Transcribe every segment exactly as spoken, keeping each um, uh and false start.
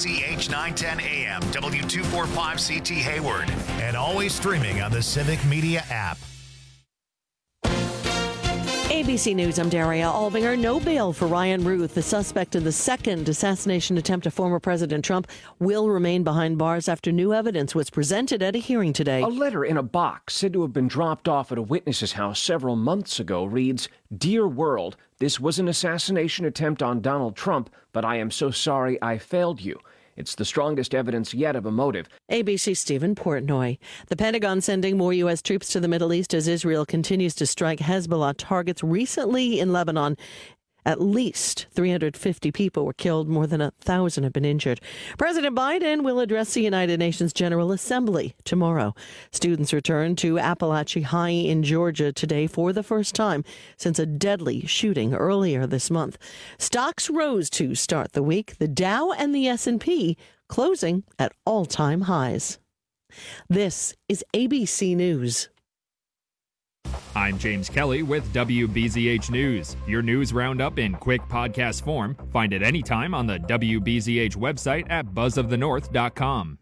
C H nine ten A M, W two forty-five C T Hayward, and always streaming on the Civic Media app. A B C News, I'm Daria Albinger. No bail for Ryan Ruth, the suspect in the second assassination attempt of former President Trump, will remain behind bars after new evidence was presented at a hearing today. A letter in a box said to have been dropped off at a witness's house several months ago reads, "Dear world, this was an assassination attempt on Donald Trump, but I am so sorry I failed you." It's the strongest evidence yet of a motive. A B C's Stephen Portnoy. The Pentagon sending more U S troops to the Middle East as Israel continues to strike Hezbollah targets. Recently in Lebanon, at least three hundred fifty people were killed. More than one thousand have been injured. President Biden will address the United Nations General Assembly tomorrow. Students return to Appalachia High in Georgia today for the first time since a deadly shooting earlier this month. Stocks rose to start the week. The Dow and the S and P closing at all-time highs. This is A B C News. I'm James Kelly with W B Z H News. Your news roundup in quick podcast form. Find it anytime on the W B Z H website at buzz of the north dot com.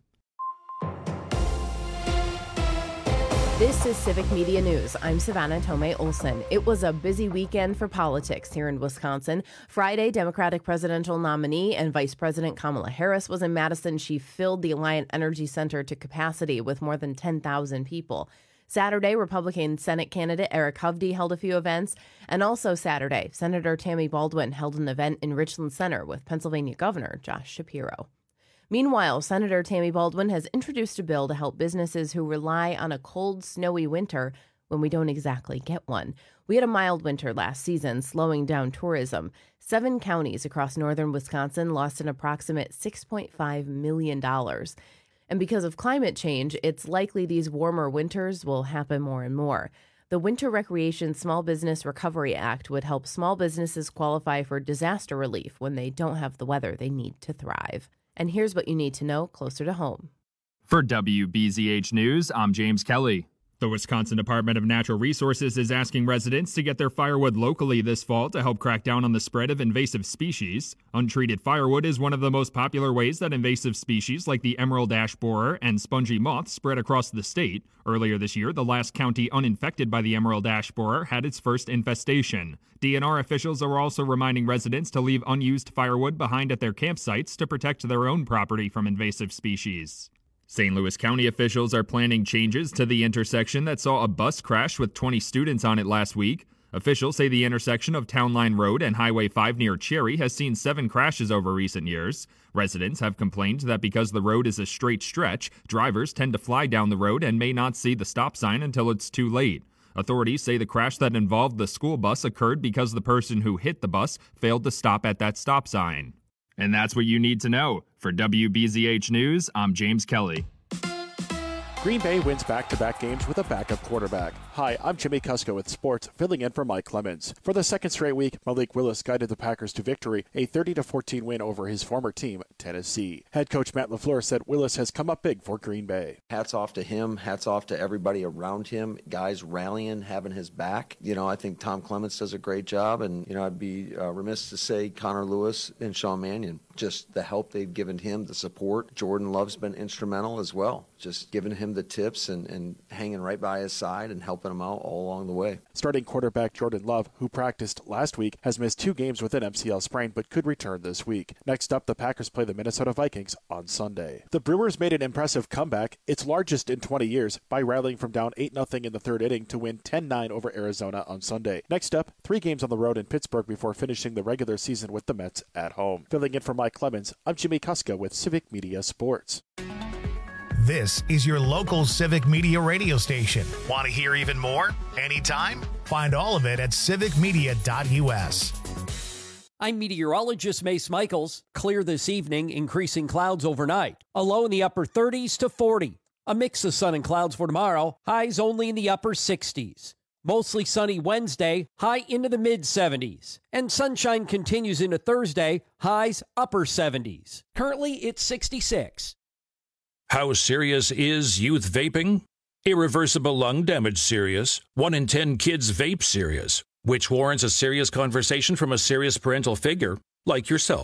This is Civic Media News. I'm Savannah Tomei Olson. It was a busy weekend for politics here in Wisconsin. Friday, Democratic presidential nominee and Vice President Kamala Harris was in Madison. She filled the Alliant Energy Center to capacity with more than ten thousand people. Saturday, Republican Senate candidate Eric Hovde held a few events. And also Saturday, Senator Tammy Baldwin held an event in Richland Center with Pennsylvania Governor Josh Shapiro. Meanwhile, Senator Tammy Baldwin has introduced a bill to help businesses who rely on a cold, snowy winter when we don't exactly get one. We had a mild winter last season, slowing down tourism. Seven counties across northern Wisconsin lost an approximate six point five million dollars. And because of climate change, it's likely these warmer winters will happen more and more. The Winter Recreation Small Business Recovery Act would help small businesses qualify for disaster relief when they don't have the weather they need to thrive. And here's what you need to know closer to home. For W B Z H News, I'm James Kelly. The Wisconsin Department of Natural Resources is asking residents to get their firewood locally this fall to help crack down on the spread of invasive species. Untreated firewood is one of the most popular ways that invasive species like the emerald ash borer and spongy moth spread across the state. Earlier this year, the last county uninfected by the emerald ash borer had its first infestation. D N R officials are also reminding residents to leave unused firewood behind at their campsites to protect their own property from invasive species. Saint Louis County officials are planning changes to the intersection that saw a bus crash with twenty students on it last week. Officials say the intersection of Town Line Road and Highway five near Cherry has seen seven crashes over recent years. Residents have complained that because the road is a straight stretch, drivers tend to fly down the road and may not see the stop sign until it's too late. Authorities say the crash that involved the school bus occurred because the person who hit the bus failed to stop at that stop sign. And that's what you need to know. For W B Z H News, I'm James Kelly. Green Bay wins back-to-back games with a backup quarterback. Hi, I'm Jimmy Kusko with sports, filling in for Mike Clemens. For the second straight week, Malik Willis guided the Packers to victory, a thirty to fourteen win over his former team, Tennessee. Head coach Matt LaFleur said Willis has come up big for Green Bay. Hats off to him. Hats off to everybody around him. Guys rallying, having his back. You know, I think Tom Clements does a great job, and, you know, I'd be uh, remiss to say Connor Lewis and Sean Mannion. Just the help they've given him, the support. Jordan Love's been instrumental as well. Just giving him the tips and, and hanging right by his side and helping him out all along the way. Starting quarterback Jordan Love, who practiced last week, has missed two games with an M C L sprain but could return this week. Next up, the Packers play the Minnesota Vikings on Sunday. The Brewers made an impressive comeback, its largest in twenty years, by rallying from down eight nothing in the third inning to win ten nine over Arizona on Sunday. Next up, three games on the road in Pittsburgh before finishing the regular season with the Mets at home. Filling in for Mike Clemens, I'm Jimmy Kuska with Civic Media Sports. This is your local Civic Media radio station. Want to hear even more? Anytime? Find all of it at civic media dot u s. I'm meteorologist Mace Michaels. Clear this evening, increasing clouds overnight. A low in the upper thirties to forty. A mix of sun and clouds for tomorrow. Highs only in the upper sixties. Mostly sunny Wednesday, high into the mid-seventies. And sunshine continues into Thursday, highs upper seventies. Currently, it's sixty-six. How serious is youth vaping? Irreversible lung damage serious. One in ten kids vape serious, which warrants a serious conversation from a serious parental figure like yourself.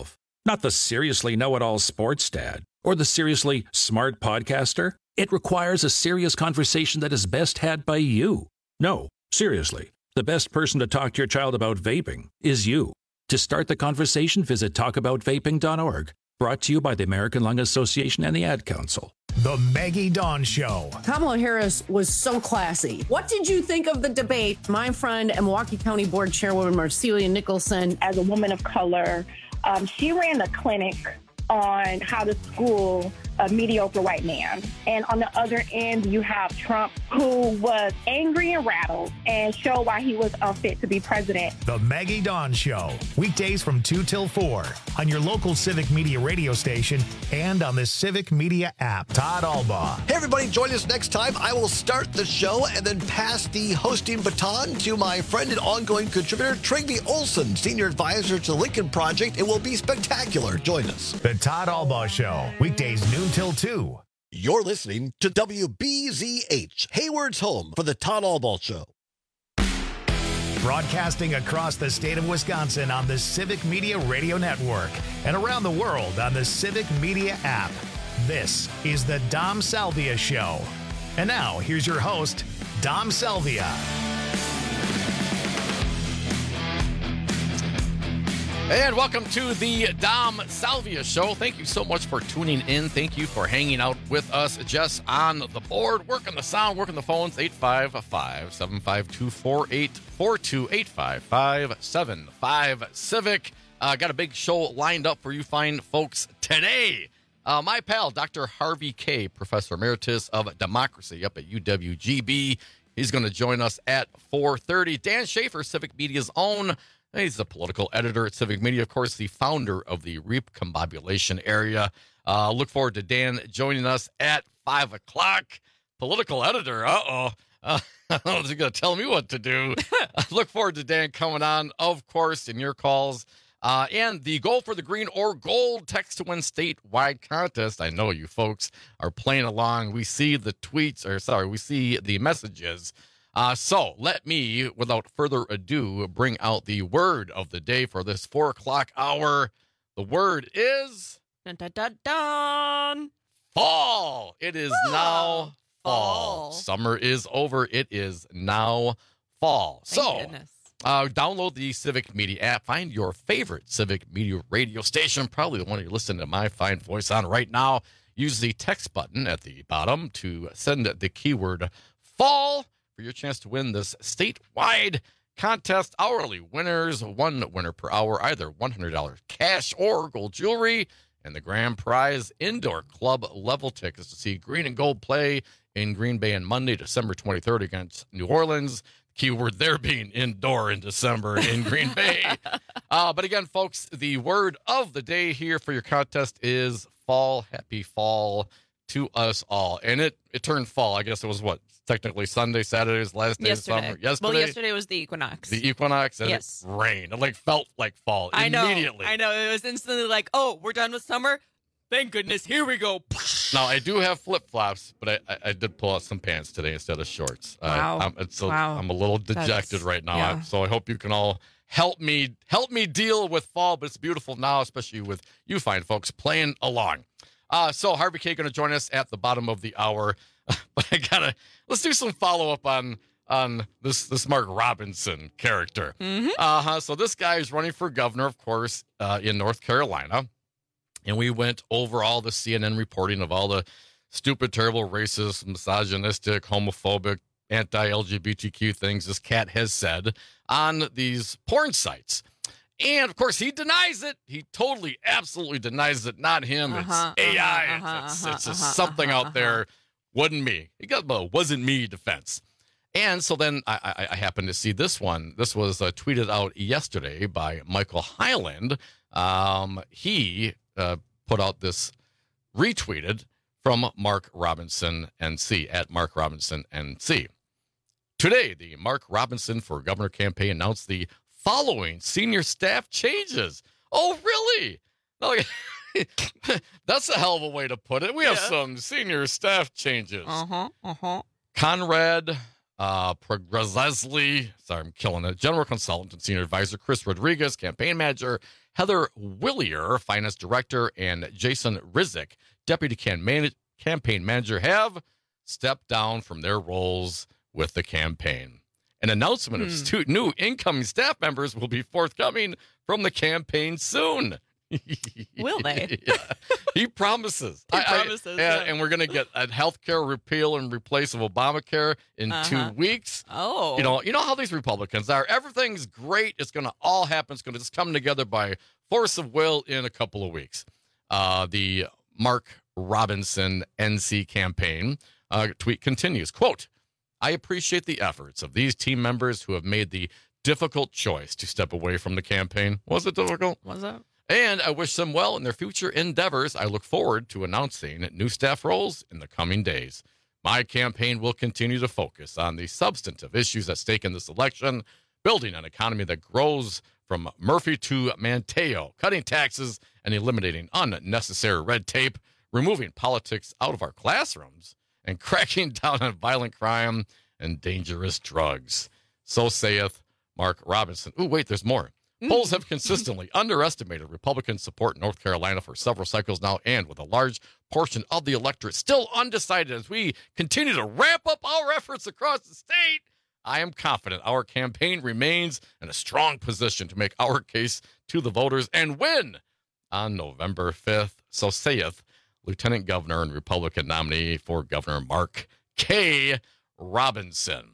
Not the seriously know-it-all sports dad or the seriously smart podcaster. It requires a serious conversation that is best had by you. No, seriously, the best person to talk to your child about vaping is you. To start the conversation, visit talk about vaping dot org. Brought to you by the American Lung Association and the Ad Council. The Maggie Dawn Show. Kamala Harris was so classy. What did you think of the debate? My friend and Milwaukee County Board Chairwoman Marcelia Nicholson. As a woman of color, um, she ran a clinic on how to school a mediocre white man. And on the other end, you have Trump, who was angry and rattled and showed why he was unfit to be president. The Maggie Dawn Show. Weekdays from two till four on your local Civic Media radio station and on the Civic Media app. Todd Albaugh. Hey, everybody, join us next time. I will start the show and then pass the hosting baton to my friend and ongoing contributor, Trygve Olsen, senior advisor to the Lincoln Project. It will be spectacular. Join us. The Todd Albaugh Show. Weekdays noon till two. You're listening to W B Z H, Hayward's home for the Todd Albaugh Show. Broadcasting across the state of Wisconsin on the Civic Media Radio Network and around the world on the Civic Media app. This is the Dom Salvia Show. And now, here's your host, Dom Salvia. And welcome to the Dom Salvia Show. Thank you so much for tuning in. Thank you for hanging out with us. Jess on the board, working the sound, working the phones. eight five five, seven five two, four eight four two, eight five five, seven five, Civic. Uh, got a big show lined up for you fine folks today. Uh, my pal, Doctor Harvey Kaye, Professor Emeritus of Democracy up at U W G B. He's going to join us at four thirty. Dan Schaefer, Civic Media's own. He's the political editor at Civic Media, of course, the founder of the Recombobulation Area. Uh, look forward to Dan joining us at five o'clock. Political editor, uh-oh. Uh, I don't know if he's going to tell me what to do. Look forward to Dan coming on, of course, in your calls. Uh, and the Goal for the Green or Gold Text to Win statewide contest. I know you folks are playing along. We see the tweets, or sorry, we see the messages. Uh, so let me, without further ado, bring out the word of the day for this four o'clock hour. The word is dun, dun, dun, dun. fall. It is oh, now fall. fall. Summer is over. It is now fall. Thank so goodness. Uh, download the Civic Media app. Find your favorite Civic Media radio station, probably the one you're listening to my fine voice on right now. Use the text button at the bottom to send the keyword fall for your chance to win this statewide contest. Hourly winners, one winner per hour, either one hundred dollars cash or gold jewelry, and the grand prize, indoor club level tickets to see Green and Gold play in Green Bay on Monday, December twenty-third against New Orleans. Keyword there being indoor in December in Green Bay. Uh, but again, folks, the word of the day here for your contest is fall. Happy fall to us all. And it, it turned fall. I guess it was what? Technically Sunday, Saturday's last day yesterday. of summer. Yesterday. Well, yesterday was the equinox. The equinox, and yes. It rained. It like felt like fall I know, immediately. I know. It was instantly like, oh, we're done with summer. Thank goodness. Here we go. Now, I do have flip-flops, but I, I, I did pull out some pants today instead of shorts. Wow. Uh, I'm, it's a, wow. I'm a little dejected That's, right now, yeah. so I hope you can all help me help me deal with fall, but it's beautiful now, especially with you fine folks playing along. Uh, so Harvey Kaye going to join us at the bottom of the hour, but I gotta let's do some follow-up on on this this Mark Robinson character. Mm-hmm. Uh-huh. So this guy is running for governor, of course, uh, in North Carolina. And we went over all the C N N reporting of all the stupid, terrible, racist, misogynistic, homophobic, anti-L G B T Q things this cat has said on these porn sites. And, of course, he denies it. He totally, absolutely denies it. Not him. Uh-huh, it's A I. uh-huh, it's uh-huh, it's just uh-huh, something uh-huh, out there. Wasn't me. He got the wasn't me defense. And so then I, I, I happened to see this one. This was uh, tweeted out yesterday by Michael Hyland. Um, he... Uh, put out this retweeted from Mark Robinson N C at Mark Robinson N C. Today, the Mark Robinson for Governor campaign announced the following senior staff changes. Oh, really? That's a hell of a way to put it. We have yeah. some senior staff changes. Uh-huh, uh-huh. Conrad uh, Progressly, sorry, I'm killing it, general consultant and senior advisor Chris Rodriguez, campaign manager Heather Willier, finance director, and Jason Rizik, deputy can man- campaign manager, have stepped down from their roles with the campaign. An announcement Hmm. of two new incoming staff members will be forthcoming from the campaign soon. Will they? Yeah. He promises. He I- I- promises, and, yeah. and we're going to get a health care repeal and replace of Obamacare in Uh-huh. two weeks. Oh. You know, you know how these Republicans are. Everything's great. It's going to all happen. It's going to just come together by force of will in a couple of weeks. Uh, the Mark Robinson N C campaign uh, tweet continues, quote, I appreciate the efforts of these team members who have made the difficult choice to step away from the campaign. Was it difficult? Was that? And I wish them well in their future endeavors. I look forward to announcing new staff roles in the coming days. My campaign will continue to focus on the substantive issues at stake in this election, building an economy that grows from Murphy to Manteo, cutting taxes and eliminating unnecessary red tape, removing politics out of our classrooms, and cracking down on violent crime and dangerous drugs. So saith Mark Robinson. Ooh, wait, there's more. Polls have consistently underestimated Republican support in North Carolina for several cycles now, and with a large portion of the electorate still undecided as we continue to ramp up our efforts across the state, I am confident our campaign remains in a strong position to make our case to the voters and win on November fifth. So saith Lieutenant Governor and Republican nominee for Governor Mark K. Robinson.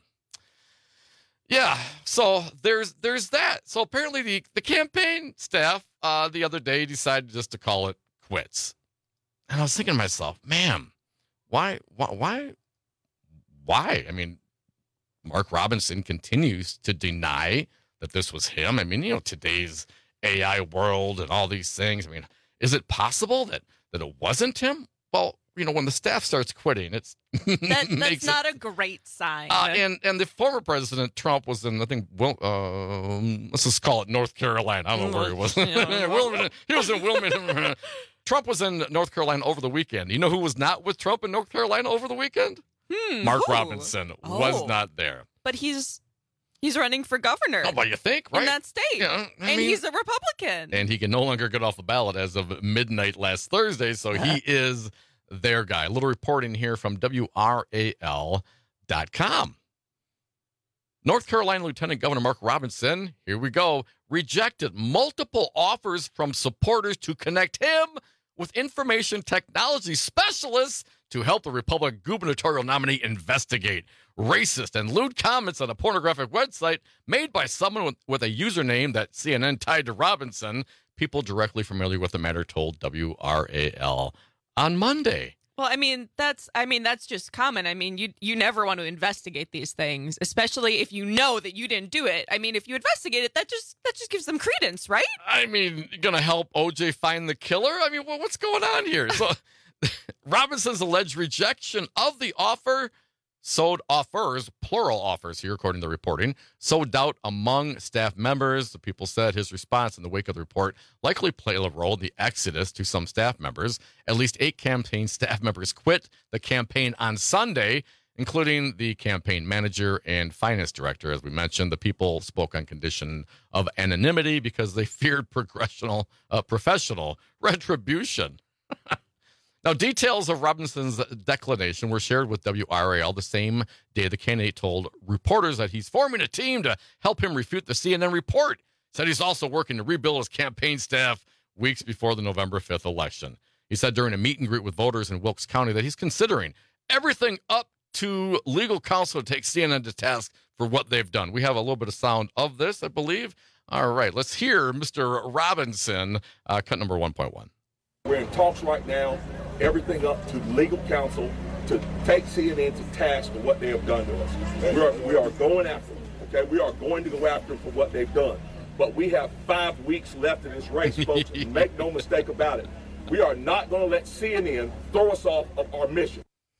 Yeah, so there's there's that. So apparently the, the campaign staff uh, the other day decided just to call it quits. And I was thinking to myself, man, why, why, why, why? I mean, Mark Robinson continues to deny that this was him. I mean, you know, today's A I world and all these things. I mean, is it possible that, that it wasn't him? Well, you know, when the staff starts quitting, it's That, makes that's it- not a great sign. uh, and and the former president Trump was in, I think, well, um, let's just call it North Carolina. I don't know where he was. Yeah. Wilmington. He was in Wilmington. Trump was in North Carolina over the weekend. You know who was not with Trump in North Carolina over the weekend? Hmm, Mark who? Robinson was Oh. not there. But he's he's running for governor Oh, well, you think, right? in that state. Yeah, I and mean- he's a Republican. And he can no longer get off the ballot as of midnight last Thursday, so he is their guy. A little reporting here from W R A L dot com. North Carolina Lieutenant Governor Mark Robinson, here we go, rejected multiple offers from supporters to connect him with information technology specialists to help the Republican gubernatorial nominee investigate racist and lewd comments on a pornographic website made by someone with, with a username that C N N tied to Robinson. People directly familiar with the matter told W R A L on Monday. Well, I mean, that's I mean, that's just common. I mean, you you never want to investigate these things, especially if you know that you didn't do it. I mean, if you investigate it, that just that just gives them credence, right? I mean, gonna help O J find the killer? I mean, well, what's going on here? So Robinson's alleged rejection of the offer sowed offers, plural offers here, according to the reporting, sowed doubt among staff members. The people said his response in the wake of the report likely played a role in the exodus to some staff members. At least eight campaign staff members quit the campaign on Sunday, including the campaign manager and finance director. As we mentioned, the people spoke on condition of anonymity because they feared progressional, uh, professional retribution. Now, details of Robinson's declination were shared with W R A L the same day the candidate told reporters that he's forming a team to help him refute the C N N report. Said he's also working to rebuild his campaign staff weeks before the November fifth election. He said during a meet and greet with voters in Wilkes County that he's considering everything up to legal counsel to take C N N to task for what they've done. We have a little bit of sound of this, I believe. All right, let's hear Mister Robinson, uh, cut number one point one. We're in talks right now, everything up to legal counsel to take C N N to task for what they have done to us. We are, we are going after them, okay? We are going to go after them for what they've done. But we have five weeks left in this race, folks, and make no mistake about it. We are not going to let C N N throw us off of our mission.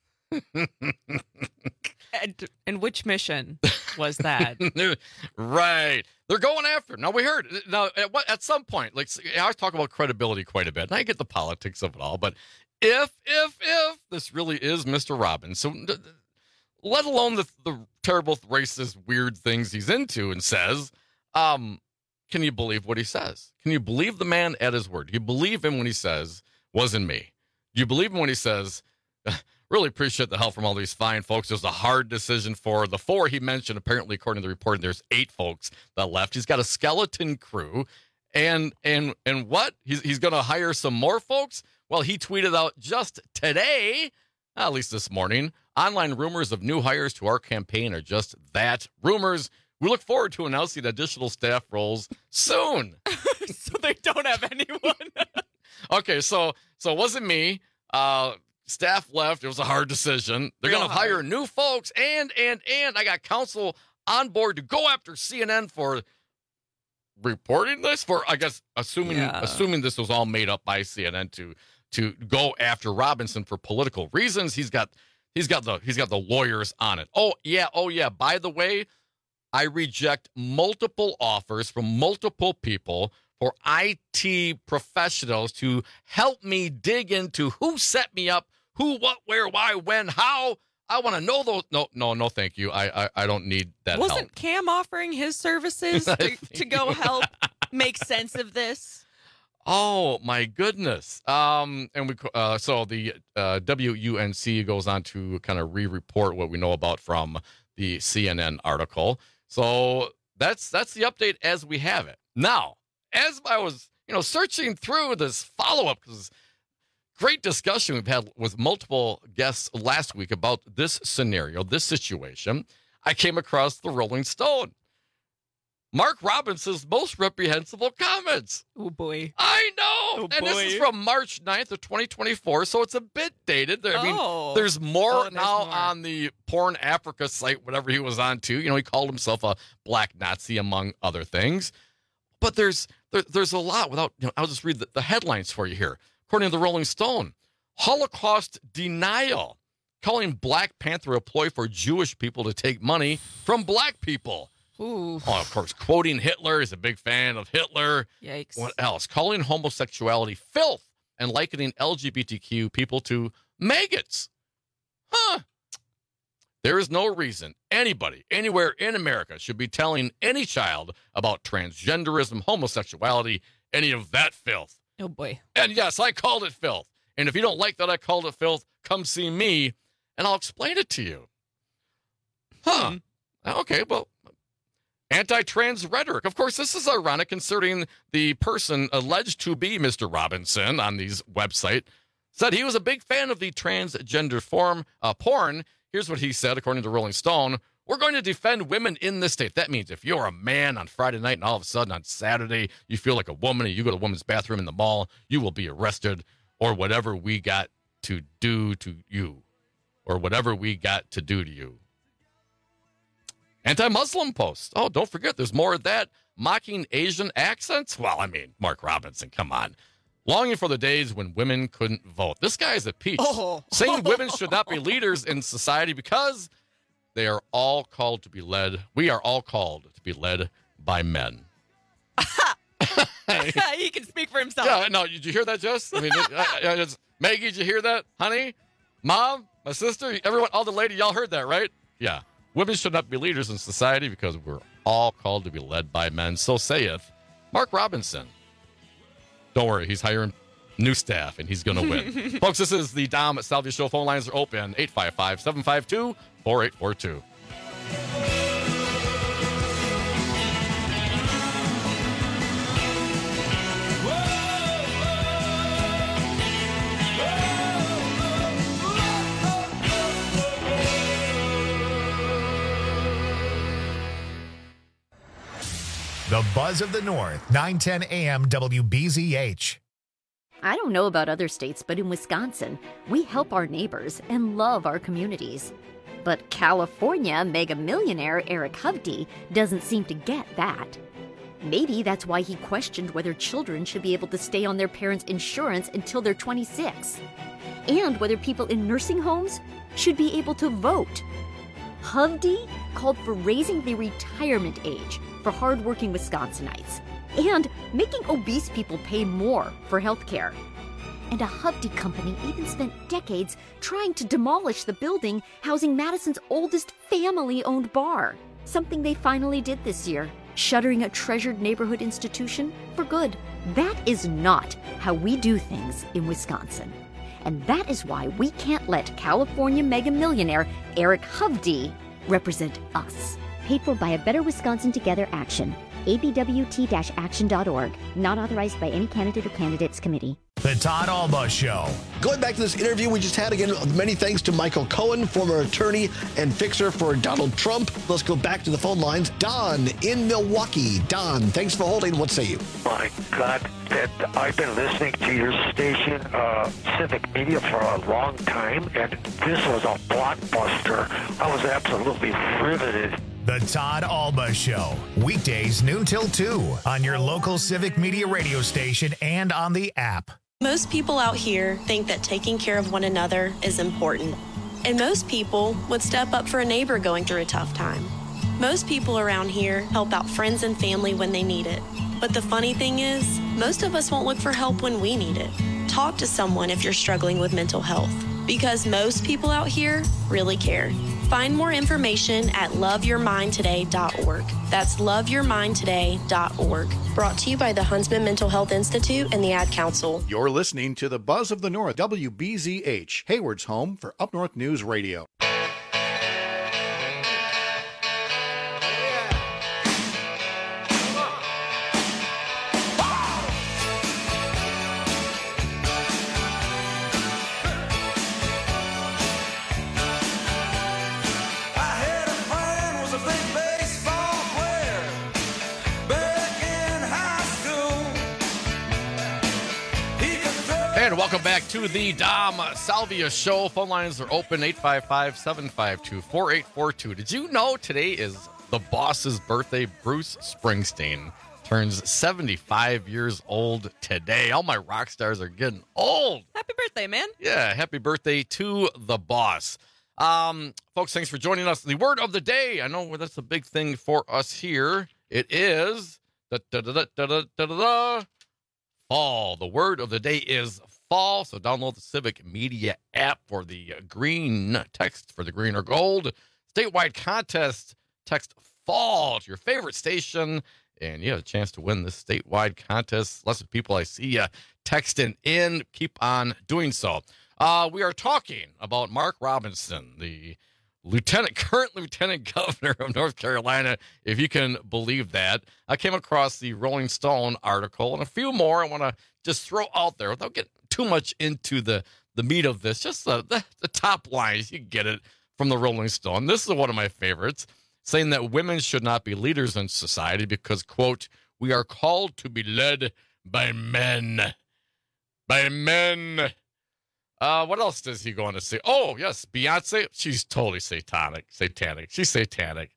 And, and which mission was that? Right. They're going after him. Now, we heard. Now, at, what, at some point, like, I talk about credibility quite a bit, and I get the politics of it all, but if, if, if this really is Mister Robinson, let alone the, the terrible, racist, weird things he's into and says. Um, can you believe what he says? Can you believe the man at his word? Do you believe him when he says, wasn't me? Do you believe him when he says, really appreciate the help from all these fine folks. It was a hard decision for the four he mentioned. Apparently, according to the report, there's eight folks that left. He's got a skeleton crew. And and and what? He's, he's going to hire some more folks? Well, he tweeted out just today, at least this morning, online rumors of new hires to our campaign are just that, rumors. We look forward to announcing additional staff roles soon. So they don't have anyone. Okay, so so it wasn't me. Uh, staff left. It was a hard decision. They're going to hire new folks, and and and I got counsel on board to go after C N N for reporting this. For I guess assuming Yeah. assuming this was all made up by C N N to to go after Robinson for political reasons. He's got he's got the he's got the lawyers on it. Oh yeah, oh yeah. By the way, I reject multiple offers from multiple people for I T professionals to help me dig into who set me up, who, what, where, why, when, how. I want to know those. No, no, no, thank you. I I, I don't need that Wasn't help. Cam offering his services to, to go help make sense of this? Oh my goodness. Um, and we uh, so the uh, W U N C goes on to kind of re-report what we know about from the C N N article. So that's that's the update as we have it now. As I was, you know, searching through this follow-up, because great discussion we've had with multiple guests last week about this scenario, this situation, I came across the Rolling Stone. Mark Robinson's most reprehensible comments. Oh, boy. I know. Oh, and boy. this is from March ninth of twenty twenty-four, so it's a bit dated. There, I mean, Oh. there's more Oh, there's now more. on the Porn Africa site, whatever he was on too. You know, he called himself a black Nazi, among other things. But there's there, there's a lot without, you know, I'll just read the, the headlines for you here. According to the Rolling Stone, Holocaust denial, calling Black Panther a ploy for Jewish people to take money from black people. Ooh. Oh, of course, quoting Hitler. He's a big fan of Hitler. Yikes. What else? Calling homosexuality filth and likening L G B T Q people to maggots. Huh. There is no reason anybody anywhere in America should be telling any child about transgenderism, homosexuality, any of that filth. Oh, boy. And yes, I called it filth. And if you don't like that I called it filth, come see me and I'll explain it to you. Huh. Okay, well, anti-trans rhetoric. Of course, this is ironic considering the person alleged to be Mister Robinson on these website said he was a big fan of the transgender form uh, porn. Here's what he said, according to Rolling Stone. We're going to defend women in this state. That means if you're a man on Friday night and all of a sudden on Saturday you feel like a woman and you go to a woman's bathroom in the mall, you will be arrested or whatever we got to do to you or whatever we got to do to you. Anti-Muslim post. Oh, don't forget, there's more of that. Mocking Asian accents. Well, I mean, Mark Robinson, come on. Longing for the days when women couldn't vote. This guy is a peach. Oh. Saying women should not be leaders in society because they are all called to be led. We are all called to be led by men. He can speak for himself. Yeah, no, did you hear that, Jess? I mean, it, uh, it's, Maggie, did you hear that? Honey? Mom? My sister? Everyone? All the lady, y'all heard that, right? Yeah. Women should not be leaders in society because we're all called to be led by men. So saith Mark Robinson. Don't worry, he's hiring new staff, and he's going to win. Folks, this is the Dom Salvia Show. Phone lines are open, eight five five, seven five two, four eight four two. The Buzz of the North, nine ten A M W B Z H. I don't know about other states, but in Wisconsin, we help our neighbors and love our communities. But California mega millionaire Eric Hovde doesn't seem to get that. Maybe that's why he questioned whether children should be able to stay on their parents' insurance until they're twenty-six, and whether people in nursing homes should be able to vote. Hovde called for raising the retirement age for hardworking Wisconsinites and making obese people pay more for health care. And a Hovde company even spent decades trying to demolish the building housing Madison's oldest family-owned bar. Something they finally did this year, shuttering a treasured neighborhood institution for good. That is not how we do things in Wisconsin. And that is why we can't let California mega millionaire Eric Hovde represent us. Paid for by a Better Wisconsin Together Action. A B W T action dot org. Not authorized by any candidate or candidates committee. The Todd Alba Show. Going back to this interview we just had, again, many thanks to Michael Cohen, former attorney and fixer for Donald Trump. Let's go back to the phone lines. Don in Milwaukee. Don, thanks for holding. What say you? My God, that I've been listening to your station, uh, Civic Media, for a long time, and this was a blockbuster. I was absolutely riveted. The Todd Alba Show. Weekdays noon till two on your local Civic Media radio station and on the app. Most people out here think that taking care of one another is important. And most people would step up for a neighbor going through a tough time. Most people around here help out friends and family when they need it. But the funny thing is, most of us won't look for help when we need it. Talk to someone if you're struggling with mental health, because most people out here really care. Find more information at love your mind today dot org. That's love your mind today dot org. Brought to you by the Huntsman Mental Health Institute and the Ad Council. You're listening to the Buzz of the North, W B Z H, Hayward's home for Up North News Radio. And welcome back to the Dom Salvia Show. Phone lines are open, eight five five, seven five two, four eight four two. Did you know today is the boss's birthday? Bruce Springsteen turns seventy-five years old today. All my rock stars are getting old. Happy birthday, man. Yeah, happy birthday to the boss. Um, folks, thanks for joining us. The word of the day. I know that's a big thing for us here. It is da, da, da, da, da, da, da, da, fall. The word of the day is fall. So download the Civic Media app for the green text for the green or gold statewide contest. Text fall to your favorite station, and you have a chance to win this statewide contest. Lots of people I see uh, texting in. Keep on doing so. Uh, we are talking about Mark Robinson, the lieutenant, current lieutenant governor of North Carolina, if you can believe that. I came across the Rolling Stone article and a few more I want to just throw out there without getting too much into the, the meat of this. Just the, the, the top lines, you get it from the Rolling Stone. This is one of my favorites, saying that women should not be leaders in society because, quote, we are called to be led by men. By men. Uh, what else does he go on to say? Oh, yes, Beyonce. She's totally satanic. Satanic. She's satanic.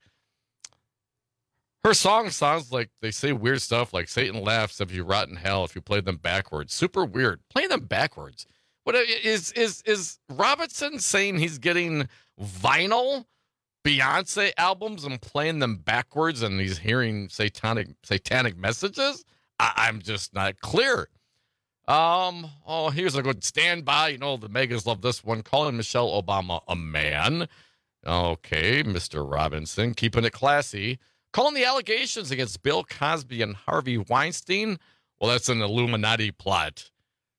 Her song sounds like they say weird stuff like Satan laughs if you rot in hell if you play them backwards. Super weird. Play them backwards. What is is is Robinson saying he's getting vinyl Beyonce albums and playing them backwards and he's hearing satanic satanic messages? I, I'm just not clear. Um, oh, here's a good standby. You know, the Megas love this one. Calling Michelle Obama a man. Okay, Mister Robinson, keeping it classy. Calling the allegations against Bill Cosby and Harvey Weinstein. Well, that's an Illuminati plot.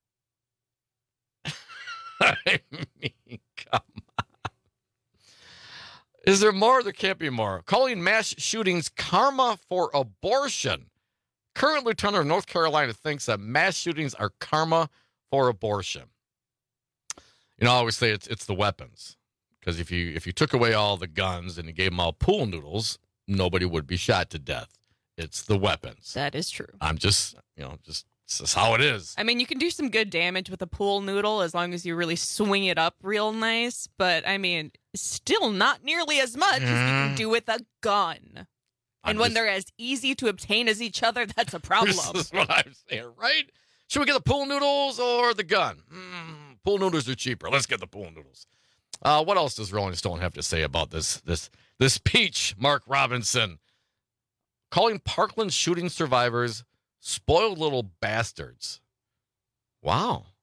I mean, come on. Is there more? There can't be more. Calling mass shootings karma for abortion. Current lieutenant of North Carolina thinks that mass shootings are karma for abortion. You know, I always say it's it's the weapons. Because if you if you took away all the guns and you gave them all pool noodles, nobody would be shot to death. It's the weapons. That is true. I'm just, you know, just this is how it is. I mean, you can do some good damage with a pool noodle as long as you really swing it up real nice. But, I mean, still not nearly as much mm. as you can do with a gun. And I'm when just, they're as easy to obtain as each other, that's a problem. This is what I'm saying, right? Should we get the pool noodles or the gun? Mm, pool noodles are cheaper. Let's get the pool noodles. Uh, what else does Rolling Stone have to say about this this this peach, Mark Robinson? Calling Parkland shooting survivors spoiled little bastards. Wow.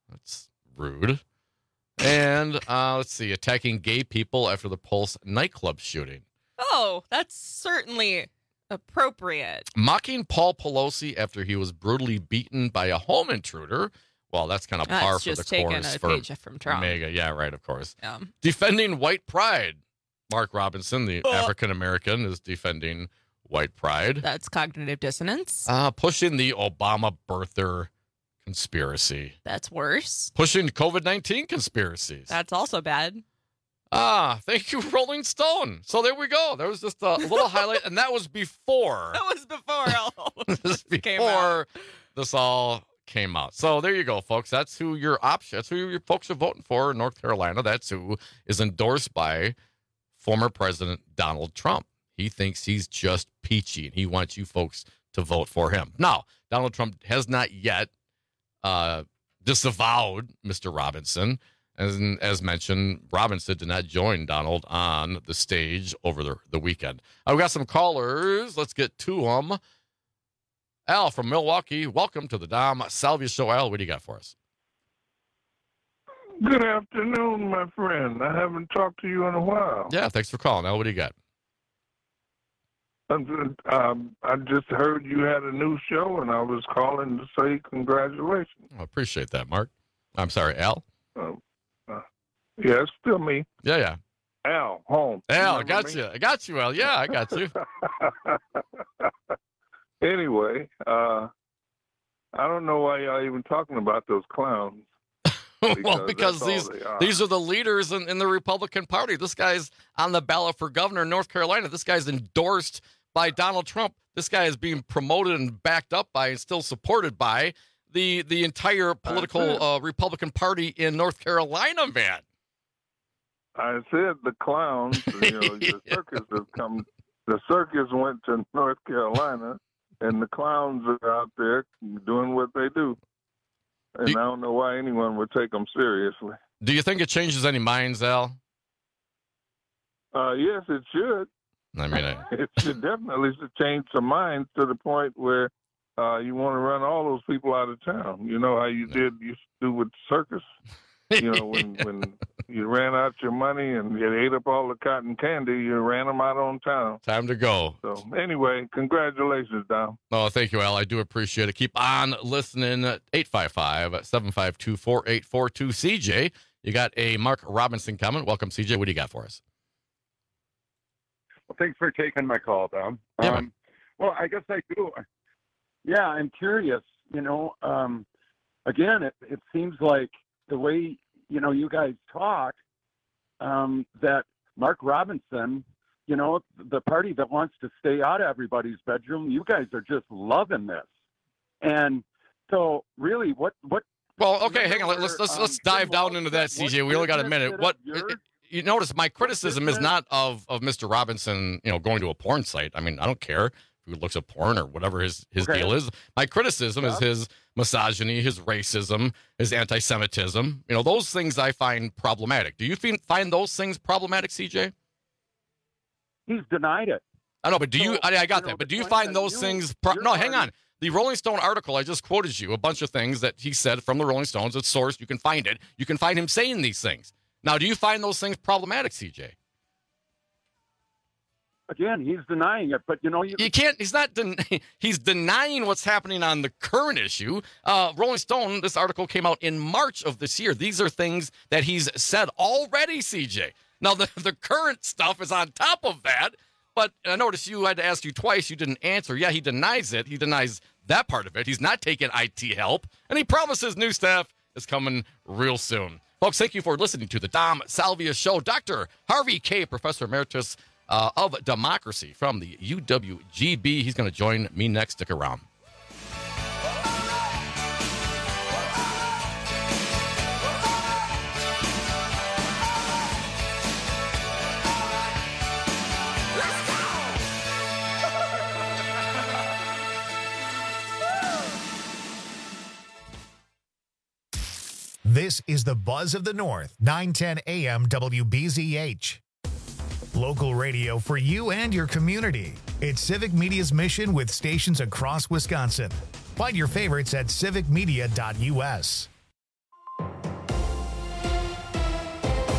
That's rude. And uh, let's see, attacking gay people after the Pulse nightclub shooting. Oh, that's certainly appropriate. Mocking Paul Pelosi after he was brutally beaten by a home intruder. Well, that's kind of That's par for just the taking course a for page from Trump. Mega. Yeah, right, of course. Yeah. Defending white pride. Mark Robinson, the Oh. African-American, is defending white pride. That's cognitive dissonance. Uh, pushing the Obama birther conspiracy. That's worse. Pushing COVID nineteen conspiracies. That's also bad. Ah, thank you, Rolling Stone. So there we go. There was just a little highlight, and that was before. That was before all this came out. before this all came out. So there you go, folks. That's who your option. That's who your folks are voting for in North Carolina. That's who is endorsed by former President Donald Trump. He thinks he's just peachy, and he wants you folks to vote for him. Now, Donald Trump has not yet uh, disavowed Mister Robinson. As, as mentioned, Robinson did not join Donald on the stage over the, the weekend. I've got some callers. Let's get to them. Al from Milwaukee, welcome to the Dom Salvia Show. Al, what do you got for us? Good afternoon, my friend. I haven't talked to you in a while. Yeah, thanks for calling. Al, what do you got? I'm, um, I just heard you had a new show, and I was calling to say congratulations. I appreciate that, Mark. I'm sorry, Al? Uh, uh, yeah, it's still me. Yeah, yeah. Al, home. Al, I Remember got me? you. I got you, Al. Yeah, I got you. Anyway, uh, I don't know why y'all even talking about those clowns. Well, because that's all these they are. these are the leaders in, in the Republican Party. This guy's on the ballot for governor in North Carolina. This guy's endorsed by Donald Trump. This guy is being promoted and backed up by and still supported by the the entire political uh, Republican Party in North Carolina, man. I said the clowns, you know, the circus has come. The circus went to North Carolina, and the clowns are out there doing what they do. And I don't know why anyone would take them seriously. Do you think it changes any minds, Al? Uh, yes, it should. I mean, I... it should definitely should change some minds to the point where uh, you want to run all those people out of town. You know how you did used to do with the circus. You know, when when you ran out your money and you ate up all the cotton candy, you ran them out on town. Time to go. So anyway, congratulations, Dom. Oh, thank you, Al. I do appreciate it. Keep on listening. eight five five, seven five two, four eight four two. C J, you got a Mark Robinson comment. Welcome, C J. What do you got for us? Well, thanks for taking my call, Dom. Yeah, um, well, I guess I do. Yeah, I'm curious. You know, um, again, it, it seems like the way, you know, you guys talk, um, that Mark Robinson, you know, the party that wants to stay out of everybody's bedroom, you guys are just loving this. And so really what, what, Well, okay, hang on. Let's let's um, let's dive down into that, C J. We only got a minute. What you notice? My criticism is not of of Mister Robinson, you know, going to a porn site. I mean, I don't care if he looks at porn or whatever his his Okay. deal is. My criticism is his misogyny, his racism, his anti-Semitism. You know, those things I find problematic. Do you fin- find those things problematic, C J? He's denied it. I know, but do you? So, I, I got you know, that. But the do you point find that those you- things? Pro- your no, hang party- on. The Rolling Stone article, I just quoted you a bunch of things that he said from the Rolling Stones. It's sourced. You can find it. You can find him saying these things. Now, do you find those things problematic, C J? Again, he's denying it, but you know, you, You can't. He's not. Den- he's denying what's happening on the current issue. Uh, Rolling Stone. This article came out in March of this year. These are things that he's said already, C J. Now, the the current stuff is on top of that. But I noticed you had to ask you twice. You didn't answer. Yeah, he denies it. He denies that part of it. He's not taking I T help, and he promises new staff is coming real soon. Folks, thank you for listening to the Dom Salvia Show. Doctor Harvey K., Professor Emeritus uh, of Democracy from the U W G B. He's going to join me next. Stick around. This is the Buzz of the North, nine ten A M W B Z H. Local radio for you and your community. It's Civic Media's mission with stations across Wisconsin. Find your favorites at civic media dot U S.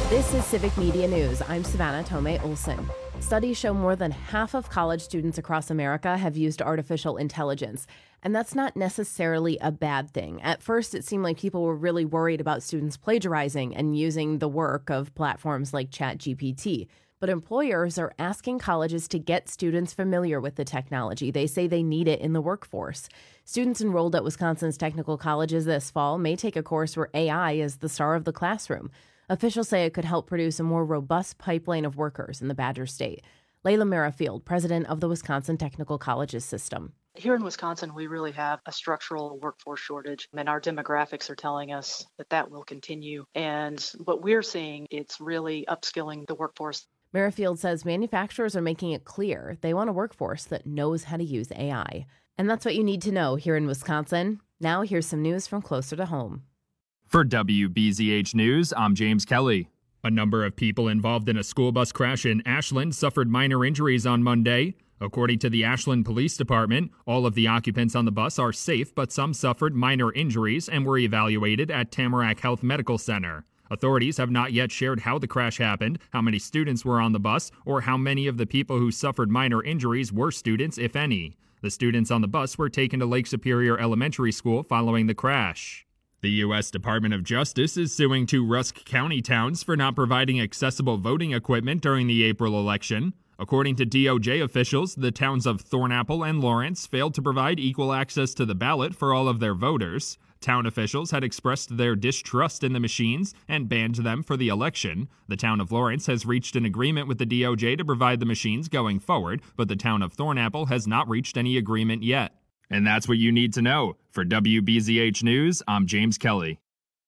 This is Civic Media News. I'm Savannah Tomei Olson. Studies show more than half of college students across America have used artificial intelligence, and that's not necessarily a bad thing. At first, it seemed like people were really worried about students plagiarizing and using the work of platforms like ChatGPT. But employers are asking colleges to get students familiar with the technology. They say they need it in the workforce. Students enrolled at Wisconsin's technical colleges this fall may take a course where A I is the star of the classroom. Officials say it could help produce a more robust pipeline of workers in the Badger State. Layla Merrifield, president of the Wisconsin Technical Colleges System. Here in Wisconsin, we really have a structural workforce shortage, and our demographics are telling us that that will continue. And what we're seeing, it's really upskilling the workforce. Merrifield says manufacturers are making it clear they want a workforce that knows how to use A I. And that's what you need to know here in Wisconsin. Now here's some news from closer to home. For W B Z H News, I'm James Kelly. A number of people involved in a school bus crash in Ashland suffered minor injuries on Monday. According to the Ashland Police Department, all of the occupants on the bus are safe, but some suffered minor injuries and were evaluated at Tamarack Health Medical Center. Authorities have not yet shared how the crash happened, how many students were on the bus, or how many of the people who suffered minor injuries were students, if any. The students on the bus were taken to Lake Superior Elementary School following the crash. The U S Department of Justice is suing two Rusk County towns for not providing accessible voting equipment during the April election. According to D O J officials, the towns of Thornapple and Lawrence failed to provide equal access to the ballot for all of their voters. Town officials had expressed their distrust in the machines and banned them for the election. The town of Lawrence has reached an agreement with the D O J to provide the machines going forward, but the town of Thornapple has not reached any agreement yet. And that's what you need to know. For W B Z H News, I'm James Kelly.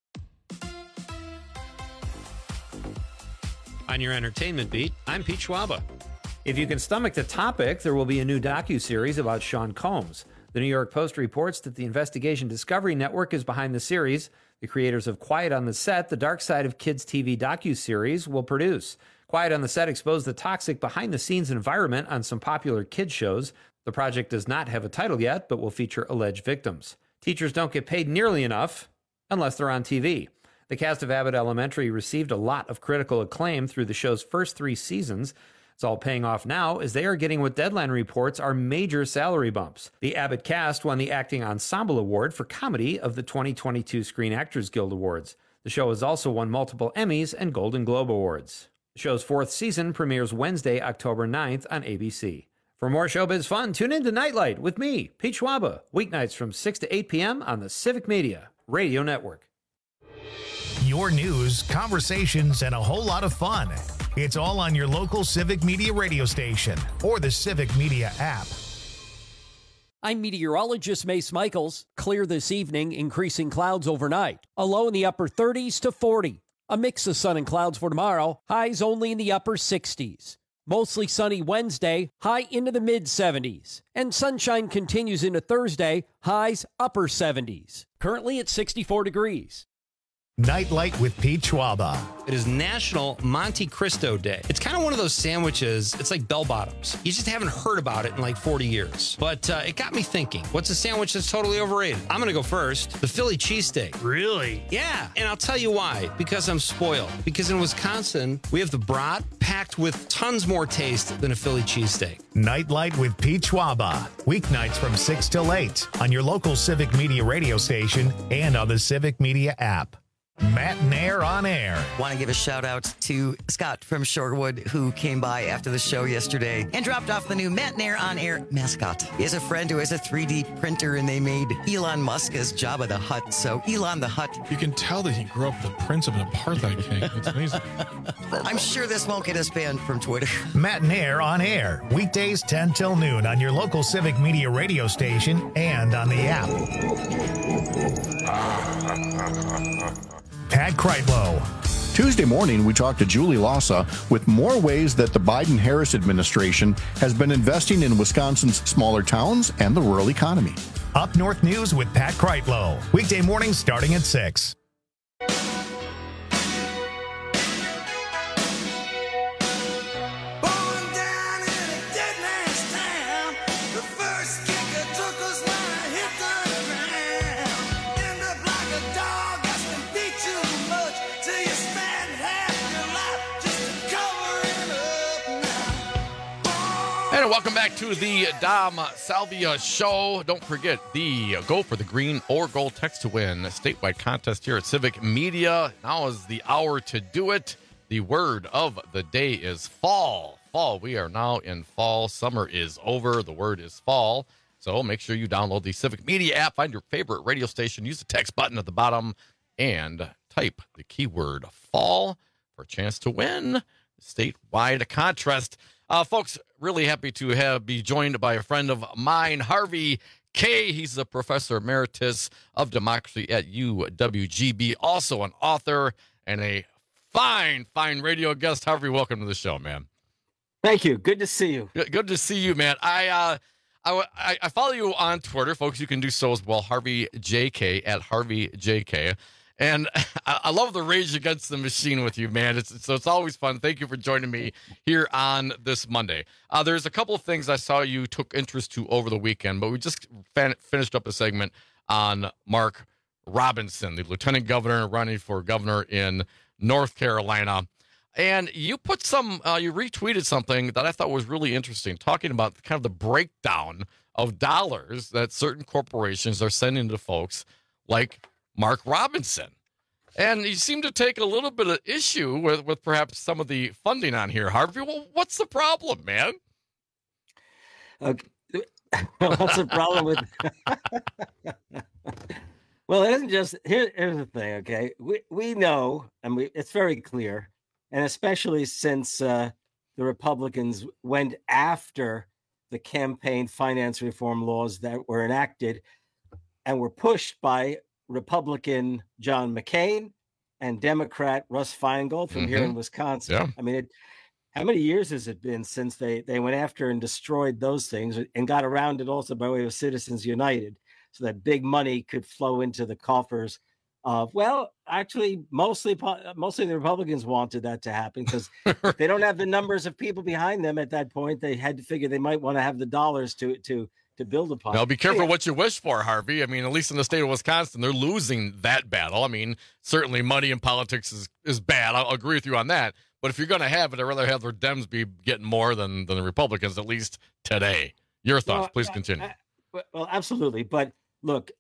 On your entertainment beat, I'm Pete Schwaba. If you can stomach the topic, there will be a new docuseries about Sean Combs. The New York Post reports that the Investigation Discovery Network is behind the series. The creators of Quiet on the Set, the Dark Side of Kids T V docuseries, will produce. Quiet on the Set exposed the toxic behind-the-scenes environment on some popular kids shows. The project does not have a title yet, but will feature alleged victims. Teachers don't get paid nearly enough unless they're on T V. The cast of Abbott Elementary received a lot of critical acclaim through the show's first three seasons. It's all paying off now as they are getting what Deadline reports are major salary bumps. The Abbott cast won the Acting Ensemble Award for Comedy of the twenty twenty-two Screen Actors Guild Awards. The show has also won multiple Emmys and Golden Globe Awards. The show's fourth season premieres Wednesday, October ninth on A B C. For more showbiz fun, tune in to Nightlight with me, Pete Schwaba, weeknights from six to eight p.m. on the Civic Media Radio Network. Your news, conversations, and a whole lot of fun. It's all on your local Civic Media radio station or the Civic Media app. I'm meteorologist Mace Michaels. Clear this evening, increasing clouds overnight. A low in the upper thirties to forty. A mix of sun and clouds for tomorrow. Highs only in the upper sixties. Mostly sunny Wednesday, high into the mid-seventies. And sunshine continues into Thursday, highs upper seventies. Currently at sixty-four degrees. Nightlight with Pete Schwaba. It is National Monte Cristo Day. It's kind of one of those sandwiches, it's like bell bottoms. You just haven't heard about it in like forty years. But uh, it got me thinking, what's a sandwich that's totally overrated? I'm going to go first. The Philly cheesesteak. Really? Yeah, and I'll tell you why. Because I'm spoiled. Because in Wisconsin, we have the brat packed with tons more taste than a Philly cheesesteak. Nightlight with Pete Schwaba. Weeknights from six till eight on your local Civic Media radio station and on the Civic Media app. Matt Nair on air. Want to give a shout out to Scott from Shorewood, who came by after the show yesterday and dropped off the new Matt Nair on air mascot. He has a friend who has a three D printer, and they made Elon Musk as Jabba the Hutt. So Elon the Hutt. You can tell that he grew up the prince of an apartheid king. It's amazing. I'm sure this won't get us banned from Twitter. Matt Nair on air. Weekdays ten till noon on your local Civic Media radio station and on the app. Pat Kreitlow. Tuesday morning, we talked to Julie Lassa with more ways that the Biden-Harris administration has been investing in Wisconsin's smaller towns and the rural economy. Up North News with Pat Kreitlow. Weekday mornings starting at six. And welcome back to the Dom Salvia Show. Don't forget the Go for the Green or Gold text to win statewide contest here at Civic Media. Now is the hour to do it. The word of the day is fall. Fall. We are now in fall. Summer is over. The word is fall. So make sure you download the Civic Media app, find your favorite radio station, use the text button at the bottom, and type the keyword fall for a chance to win statewide contest. Uh, folks, really happy to have be joined by a friend of mine, Harvey Kaye. He's a professor emeritus of democracy at U W G B, also an author and a fine, fine radio guest. Harvey, welcome to the show, man. Thank you. Good to see you. Good, good to see you, man. I, uh, I I follow you on Twitter, folks. You can do so as well. Harvey J K at Harvey J K. And I love the Rage Against the Machine with you, man. It's, so it's always fun. Thank you for joining me here on this Monday. Uh, there's a couple of things I saw you took interest to over the weekend, but we just fan- finished up a segment on Mark Robinson, the lieutenant governor running for governor in North Carolina. And you put some, uh, you retweeted something that I thought was really interesting, talking about kind of the breakdown of dollars that certain corporations are sending to folks like Mark Robinson. And you seem to take a little bit of issue with, with perhaps some of the funding on here, Harvey. Well, what's the problem, man? Okay. What's the problem with... Well, it isn't just... Here, here's the thing, okay? We we know, and we, it's very clear, and especially since uh, the Republicans went after the campaign finance reform laws that were enacted and were pushed by Republican John McCain and Democrat Russ Feingold from mm-hmm. here in Wisconsin. Yeah. I mean, it, how many years has it been since they, they went after and destroyed those things and got around it also by way of Citizens United so that big money could flow into the coffers of, well, actually, mostly mostly the Republicans wanted that to happen because if they don't have the numbers of people behind them at that point, they had to figure they might want to have the dollars to to to build upon. Now, be careful yeah. what you wish for, Harvey. I mean, at least in the state of Wisconsin, they're losing that battle. I mean, certainly money in politics is, is bad. I'll agree with you on that. But if you're going to have it, I'd rather have the Dems be getting more than, than the Republicans, at least today. Your thoughts, well, please continue. I, I, well, absolutely. But look,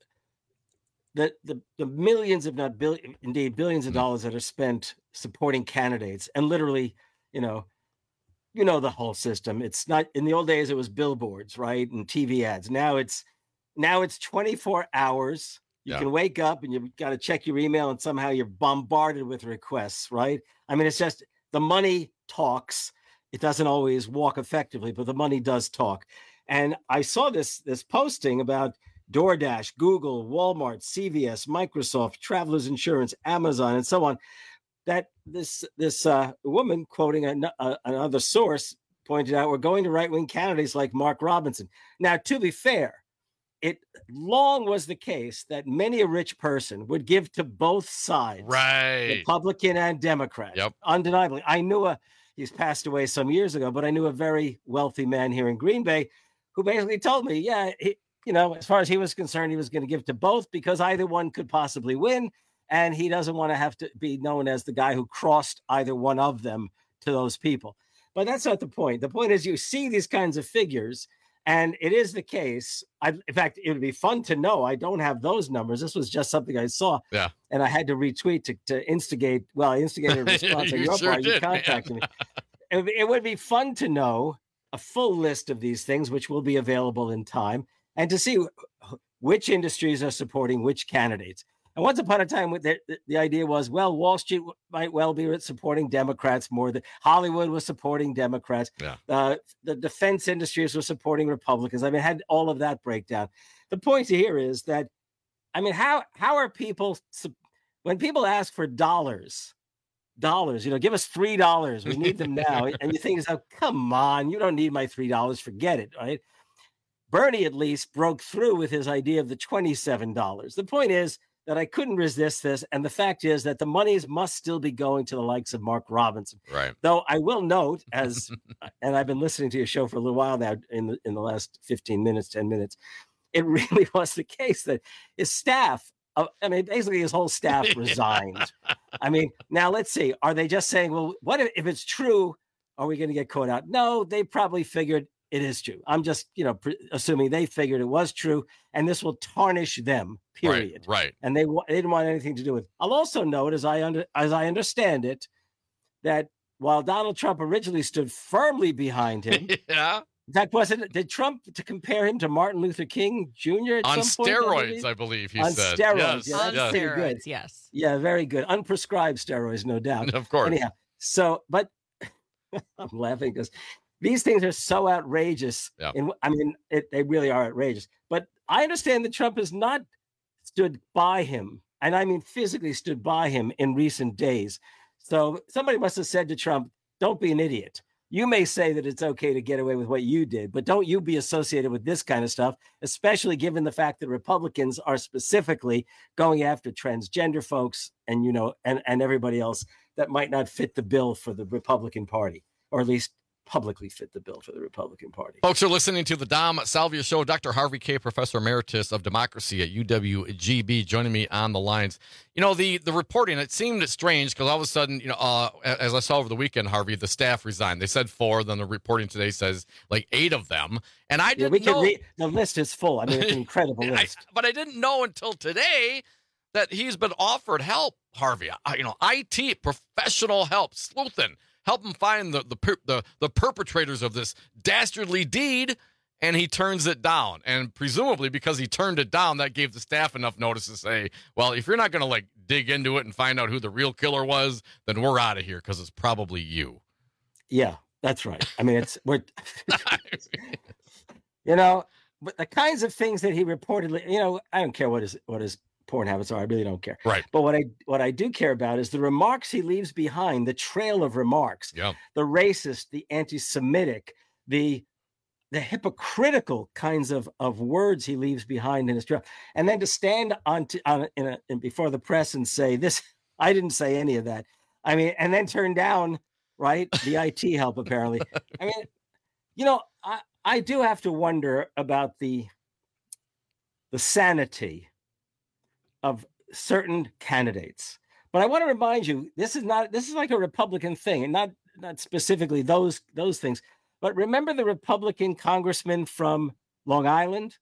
the, the, the millions, if not billion, indeed billions of dollars that are spent supporting candidates and literally, you know, you know, the whole system. It's not in the old days, it was billboards, right? And T V ads. Now it's now it's twenty-four hours. You yeah. can wake up and you've got to check your email and somehow you're bombarded with requests, right? I mean, it's just the money talks. It doesn't always walk effectively, but the money does talk. And I saw this this posting about DoorDash, Google, Walmart, C V S, Microsoft, Travelers Insurance, Amazon, and so on. That this this uh, woman quoting an, uh, another source pointed out, we're going to right-wing candidates like Mark Robinson. Now, to be fair, it long was the case that many a rich person would give to both sides, right? Republican and Democrat. Yep. Undeniably. I knew a, he's passed away some years ago, but I knew a very wealthy man here in Green Bay who basically told me, yeah, he, you know, as far as he was concerned, he was going to give to both because either one could possibly win. And he doesn't want to have to be known as the guy who crossed either one of them to those people. But that's not the point. The point is you see these kinds of figures, and it is the case. I, in fact, it would be fun to know. I don't have those numbers. This was just something I saw. Yeah. And I had to retweet to, to instigate. Well, I instigated a response on your sure part. Did, you contacted me. It, it would be fun to know a full list of these things, which will be available in time, and to see which industries are supporting which candidates. And once upon a time, the, the idea was, well, Wall Street might well be supporting Democrats more than Hollywood was supporting Democrats. Yeah. Uh, the defense industries were supporting Republicans. I mean, had all of that breakdown. The point here is that, I mean, how how are people, when people ask for dollars, dollars, you know, give us three dollars. We need them now. And you think, oh, come on, you don't need my three dollars. Forget it, right? Bernie at least broke through with his idea of the twenty-seven dollars. The point is, that I couldn't resist this. And the fact is that the monies must still be going to the likes of Mark Robinson. Right. Though I will note, as and I've been listening to your show for a little while now in the, in the last fifteen minutes, ten minutes, it really was the case that his staff, uh, I mean, basically his whole staff resigned. I mean, now let's see. Are they just saying, well, what if, if it's true, are we going to get caught out? No, they probably figured it is true. I'm just, you know, pre- assuming they figured it was true, and this will tarnish them. Period. Right. right. And they they didn't want anything to do with it. I'll also note, as I under as I understand it, that while Donald Trump originally stood firmly behind him, yeah. That wasn't did Trump to compare him to Martin Luther King Junior at on some point, steroids, I believe he on said. steroids, yes. yeah, On that's pretty steroids, good. yes. Yeah, very good. Unprescribed steroids, no doubt. Of course. Anyhow, so but I'm laughing because these things are so outrageous. Yeah. And I mean, it, they really are outrageous. But I understand that Trump has not stood by him, and I mean physically stood by him in recent days. So somebody must have said to Trump, "Don't be an idiot. You may say that it's okay to get away with what you did, but don't you be associated with this kind of stuff, especially given the fact that Republicans are specifically going after transgender folks and, you know, and, and everybody else that might not fit the bill for the Republican Party, or at least publicly fit the bill for the Republican Party." Folks are listening to the Dom Salvia Show. Doctor Harvey Kaye, Professor Emeritus of Democracy at U W G B, joining me on the lines. You know, the the reporting, it seemed strange because all of a sudden, you know, uh, as I saw over the weekend, Harvey, the staff resigned. They said four, then the reporting today says like eight of them. And I didn't yeah, we can know. Read, the list is full. I mean, it's an incredible list. I, but I didn't know until today that he's been offered help, Harvey. Uh, you know, I T, professional help, sleuthing. Help him find the, the the the perpetrators of this dastardly deed, and he turns it down. And presumably because he turned it down, that gave the staff enough notice to say, well, if you're not going to like dig into it and find out who the real killer was, then we're out of here because it's probably you. Yeah, that's right. I mean, it's we're you know, but the kinds of things that he reportedly, you know, I don't care what his what his porn habits are. I really don't care. Right. But what I what I do care about is the remarks he leaves behind, the trail of remarks, yeah. the racist, the anti-Semitic, the the hypocritical kinds of, of words he leaves behind in his trail. And then to stand on, to, on in, a, in before the press and say, this, I didn't say any of that. I mean, and then turn down, right, the I T help, apparently. I mean, you know, I, I do have to wonder about the the sanity of certain candidates. But I want to remind you, this is not this is like a Republican thing, and not not specifically those those things. But remember the Republican congressman from Long Island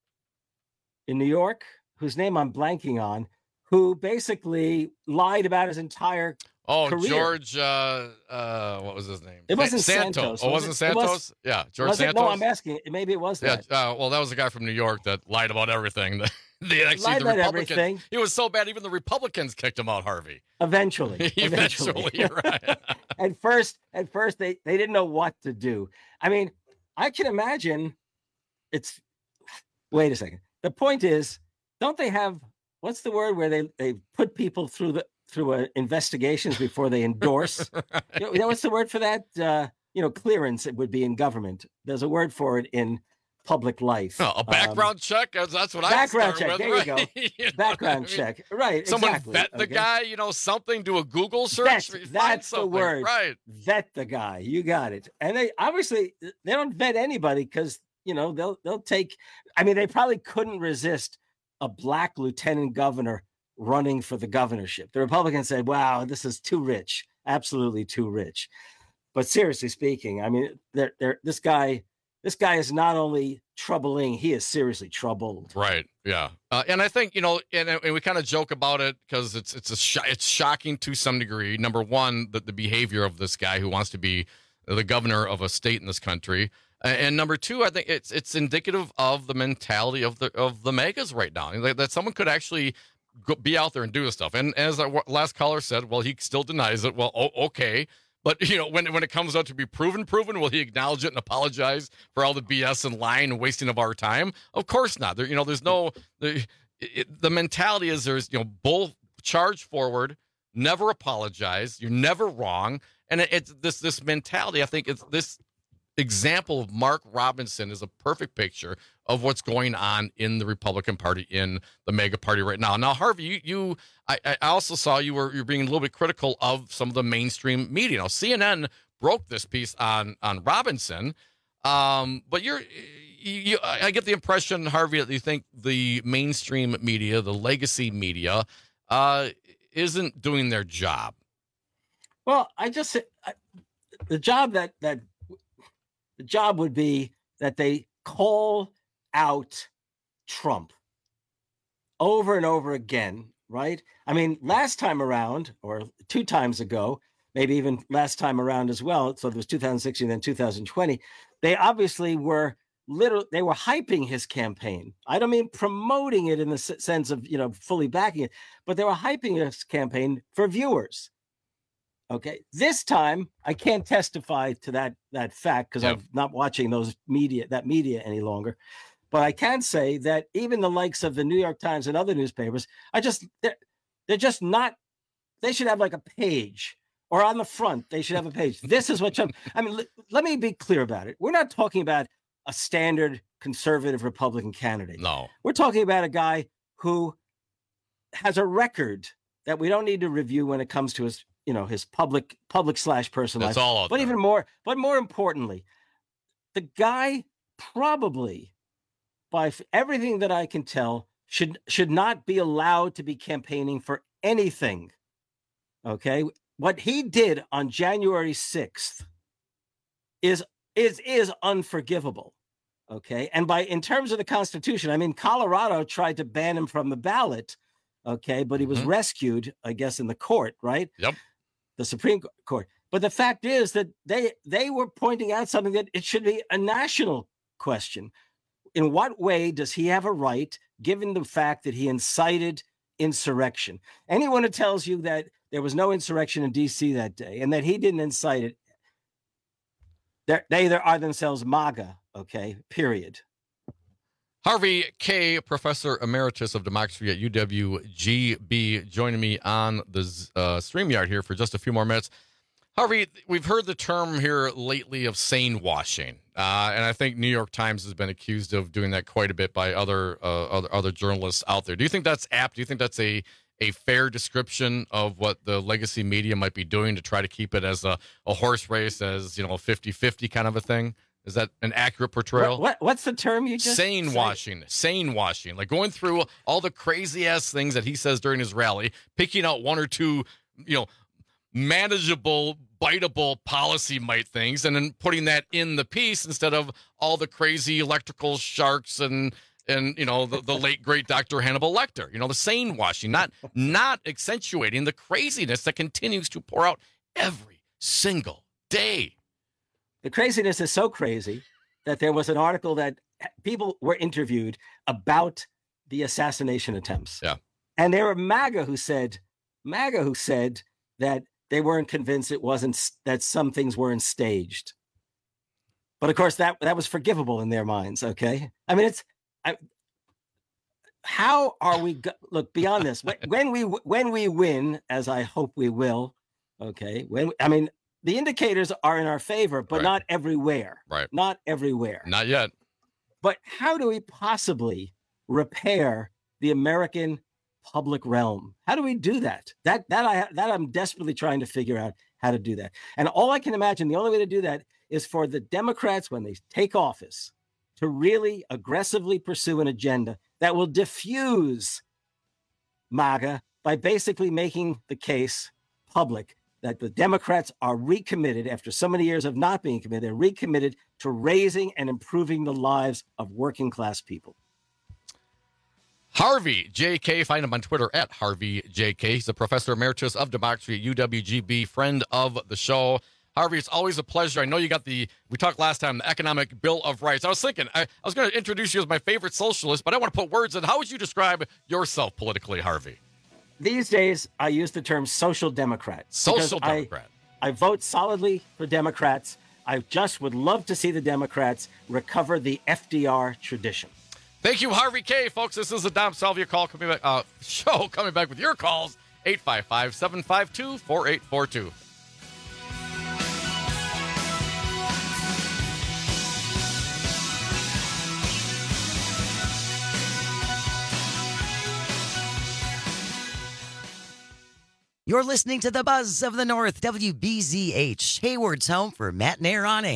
in New York, whose name I'm blanking on, who basically lied about his entire Oh, career. George, uh, uh, what was his name? It wasn't Santos. Santos. Oh, was wasn't it? Santos? It was, yeah, George was Santos. It? No, I'm asking. Maybe it was yeah, that. uh, well, that was a guy from New York that lied about everything. the, actually, Lied the about Republicans, everything. He was so bad, even the Republicans kicked him out, Harvey. Eventually. Eventually, eventually. you're right. at first, at first, they, they didn't know what to do. I mean, I can imagine it's, wait a second. The point is, don't they have, what's the word where they, they put people through the, through uh, investigations before they endorse? Right. You know, what's the word for that? Uh, you know, clearance, it would be in government. There's a word for it in public life. Oh, a background um, check? That's, that's what I background check. With, there right? you go. you know background I mean? check. Right. Someone exactly. vet the okay. guy, you know, something, do a Google search. Vet, find that's the something. word. Right. Vet the guy. You got it. And they obviously they don't vet anybody because, you know, they'll they'll take, I mean, they probably couldn't resist a black lieutenant governor running for the governorship. The Republicans said, wow, this is too rich. Absolutely too rich. But seriously speaking, I mean, they're, they're, this guy, this guy is not only troubling, he is seriously troubled. Right. Yeah. Uh, and I think, you know, and, and we kind of joke about it because it's it's a sh- it's shocking to some degree. Number one, the, the behavior of this guy who wants to be the governor of a state in this country. And number two, I think it's it's indicative of the mentality of the of the megas right now, that, that someone could actually go, be out there and do this stuff. And as our last caller said, well, he still denies it. Well, oh, okay. But, you know, when when it comes out to be proven, proven, will he acknowledge it and apologize for all the B S and lying and wasting of our time? Of course not. There, you know, there's no the it, the mentality is there's, you know, bull charge forward, never apologize. You're never wrong. And it, it's this this mentality. I think it's this example of Mark Robinson is a perfect picture of what's going on in the Republican Party, in the mega party right now. Now, Harvey, you, you I, I also saw you were you're being a little bit critical of some of the mainstream media. Now, C N N broke this piece on on Robinson, um, but you're you, I get the impression, Harvey, that you think the mainstream media, the legacy media, uh, isn't doing their job. Well, I just I, the job that that. The job would be that they call out Trump over and over again, right? I mean, last time around, or two times ago, maybe even last time around as well, so it was two thousand sixteen and two thousand twenty, they obviously were literally, they were hyping his campaign. I don't mean promoting it in the sense of, you know, fully backing it, but they were hyping his campaign for viewers. Okay. This time, I can't testify to that that fact because yep. I'm not watching those media, that media any longer. But I can say that even the likes of the New York Times and other newspapers are just, they're, they're just not, they should have like a page, or on the front, they should have a page. This is what Trump, I mean, l- let me be clear about it. We're not talking about a standard conservative Republican candidate. No. We're talking about a guy who has a record that we don't need to review when it comes to his, you know, his public, public slash personal That's life. all out but there. even more, but more importantly, the guy probably, by everything that I can tell, should should not be allowed to be campaigning for anything. Okay, what he did on January sixth is is is unforgivable. Okay, and by in terms of the Constitution, I mean, Colorado tried to ban him from the ballot. Okay, but he was Mm-hmm. rescued, I guess, in the court, right? Yep. The Supreme Court. But the fact is that they they were pointing out something that it should be a national question. In what way does he have a right, given the fact that he incited insurrection? Anyone who tells you that there was no insurrection in D C that day and that he didn't incite it, they either are themselves MAGA, okay, period. Harvey Kaye, Professor Emeritus of Democracy at U W G B, joining me on the uh, StreamYard here for just a few more minutes. Harvey, we've heard the term here lately of sane washing, uh, and I think New York Times has been accused of doing that quite a bit by other uh, other, other journalists out there. Do you think that's apt? Do you think that's a, a fair description of what the legacy media might be doing to try to keep it as a, a horse race, as, you know, fifty-fifty kind of a thing? Is that an accurate portrayal? What, what What's the term you just Sane said? washing. Sane washing. Like going through all the crazy-ass things that he says during his rally, picking out one or two, you know, manageable, biteable policy might things, and then putting that in the piece instead of all the crazy electrical sharks and and you know the, the late great Doctor Hannibal Lecter. You know, the sane washing, not not accentuating the craziness that continues to pour out every single day. The craziness is so crazy that there was an article that people were interviewed about the assassination attempts. Yeah. And there were MAGA who said, MAGA who said that they weren't convinced it wasn't, that some things weren't staged. But of course, that that was forgivable in their minds. Okay. I mean, it's, I, how are we, go, look, beyond this, when, when we, when we win, as I hope we will, okay, when, I mean, the indicators are in our favor, but Right. not everywhere. Right. Not everywhere. Not yet. But how do we possibly repair the American public realm? How do we do that? That that I that I'm desperately trying to figure out how to do that. And all I can imagine, the only way to do that is for the Democrats, when they take office, to really aggressively pursue an agenda that will diffuse MAGA by basically making the case public that the Democrats are recommitted, after so many years of not being committed, they're recommitted to raising and improving the lives of working class people. Harvey J K, find him on Twitter at Harvey J K. He's a professor emeritus of democracy at U W G B, friend of the show. Harvey, it's always a pleasure. I know you got the, we talked last time, the Economic Bill of Rights. I was thinking, I, I was going to introduce you as my favorite socialist, but I want to put words in. How would you describe yourself politically, Harvey? These days, I use the term social democrat. Social because Democrat. I, I vote solidly for Democrats. I just would love to see the Democrats recover the F D R tradition. Thank you, Harvey Kaye, folks. This is the Dom Salvia call coming back, uh, show coming back with your calls, eight five five, seven five two, four eight four two. You're listening to the Buzz of the North, W B Z H, Hayward's home for Matt and Air on Air.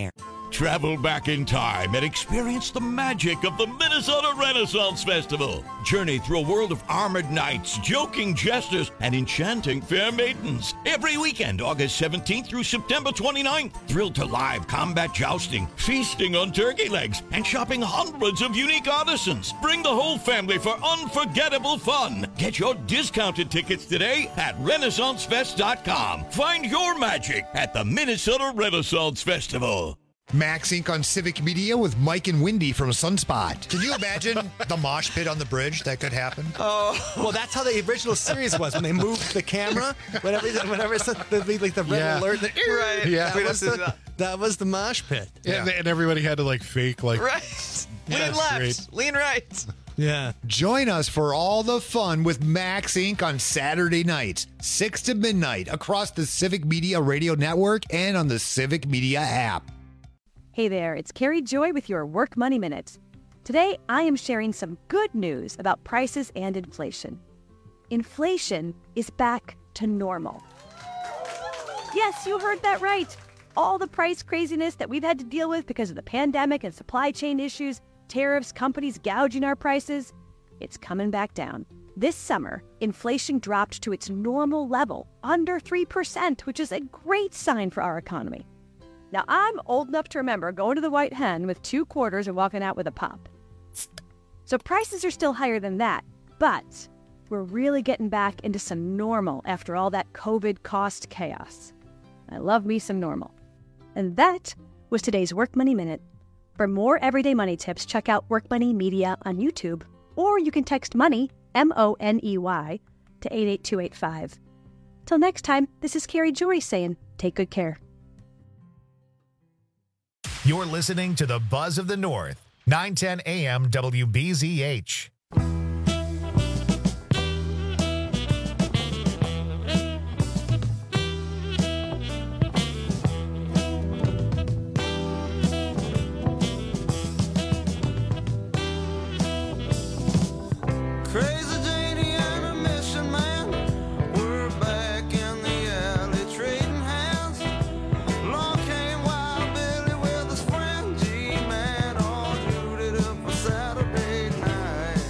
Travel back in time and experience the magic of the Minnesota Renaissance Festival. Journey through a world of armored knights, joking jesters, and enchanting fair maidens. Every weekend, August seventeenth through September twenty-ninth. Thrill to live combat jousting, feasting on turkey legs, and shopping hundreds of unique artisans. Bring the whole family for unforgettable fun. Get your discounted tickets today at Renaissance Fest dot com. Find your magic at the Minnesota Renaissance Festival. Max Incorporated on Civic Media with Mike and Wendy from Sunspot. Can you imagine the mosh pit on the bridge? That could happen. Oh, well, that's how the original series was when they moved the camera. Whenever, whenever it's the, like the red Yeah. alert, the, Right. That, We was don't do the, that. that was the mosh pit. Yeah. And, and everybody had to like fake like Right. Lean Yeah, left. great. Lean right. Yeah. Join us for all the fun with Max Incorporated on Saturday nights, six to midnight, across the Civic Media Radio Network and on the Civic Media app. Hey there, it's Carrie Joy with your Work Money Minute. Today, I am sharing some good news about prices and inflation. Inflation is back to normal. Yes, you heard that right. All the price craziness that we've had to deal with because of the pandemic and supply chain issues, tariffs, companies gouging our prices, it's coming back down. This summer, inflation dropped to its normal level, under three percent, which is a great sign for our economy. Now, I'm old enough to remember going to the White Hen with two quarters and walking out with a pop. So prices are still higher than that, but we're really getting back into some normal after all that COVID cost chaos. I love me some normal. And that was today's Work Money Minute. For more everyday money tips, check out Work Money Media on YouTube, or you can text MONEY, M O N E Y, to eight eight two eight five. Till next time, this is Carrie Joy saying, take good care. You're listening to the Buzz of the North, nine ten A M W B Z H. Crazy Janie and her mission man were back in the alley trading hands. Long came Wild Billy with his friend G-Man, all suited up for Saturday night.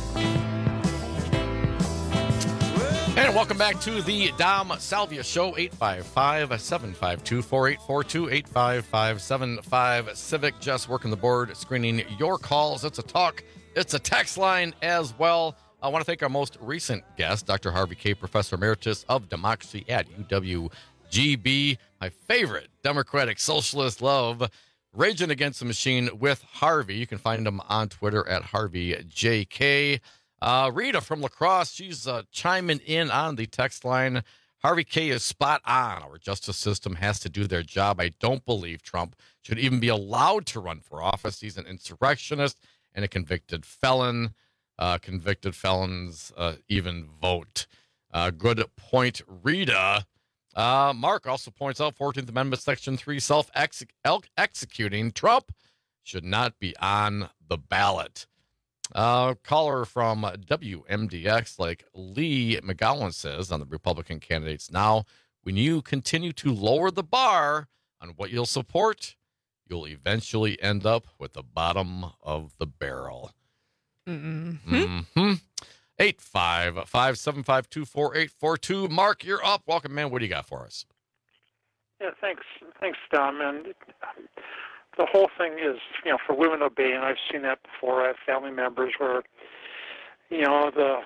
And welcome back to the Dom Salvia Show, eight five five, seven five two, four eight four two, eight five five, seven five Civic. Just working the board, screening your calls. It's a talk, it's a text line as well. I want to thank our most recent guest, Doctor Harvey Kaye, Professor Emeritus of Democracy at U W G B. My favorite Democratic Socialist love, Raging Against the Machine with Harvey. You can find him on Twitter at Harvey J K. Uh, Rita from La Crosse, she's uh, chiming in on the text line. Harvey Kaye is spot on. Our justice system has to do their job. I don't believe Trump should even be allowed to run for office. He's an insurrectionist and a convicted felon. Uh, convicted felons uh, even vote. Uh, good point, Rita. Uh, Mark also points out fourteenth Amendment, Section three, self-executing Trump should not be on the ballot. Uh, caller from W M D X, like Lee McGowan says on the Republican candidates now, when you continue to lower the bar on what you'll support, you'll eventually end up with the bottom of the barrel. Mm-hmm. Mm-hmm. eight five five, seven five two, four eight four two. Mark, you're up. Welcome, man. What do you got for us? Yeah, thanks, thanks, Dom. And the whole thing is, you know, for women obeying. I've seen that before. I have family members where, you know, the,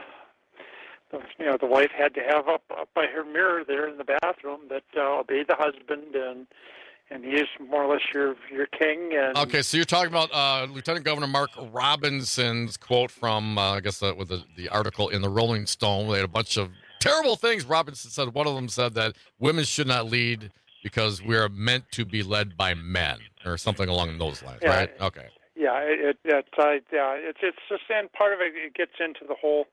the you know, the wife had to have up, up by her mirror there in the bathroom that uh, obeyed the husband, and and he is more or less your your king. And Okay, so you're talking about uh, Lieutenant Governor Mark Robinson's quote from, uh, I guess, uh, with the, the article in the Rolling Stone. They had a bunch of terrible things. Robinson said, one of them said that women should not lead because we're meant to be led by men, or something along those lines, Yeah. right? Okay. Yeah, it, it, uh, yeah, it's it's just, and part of it, it gets into the whole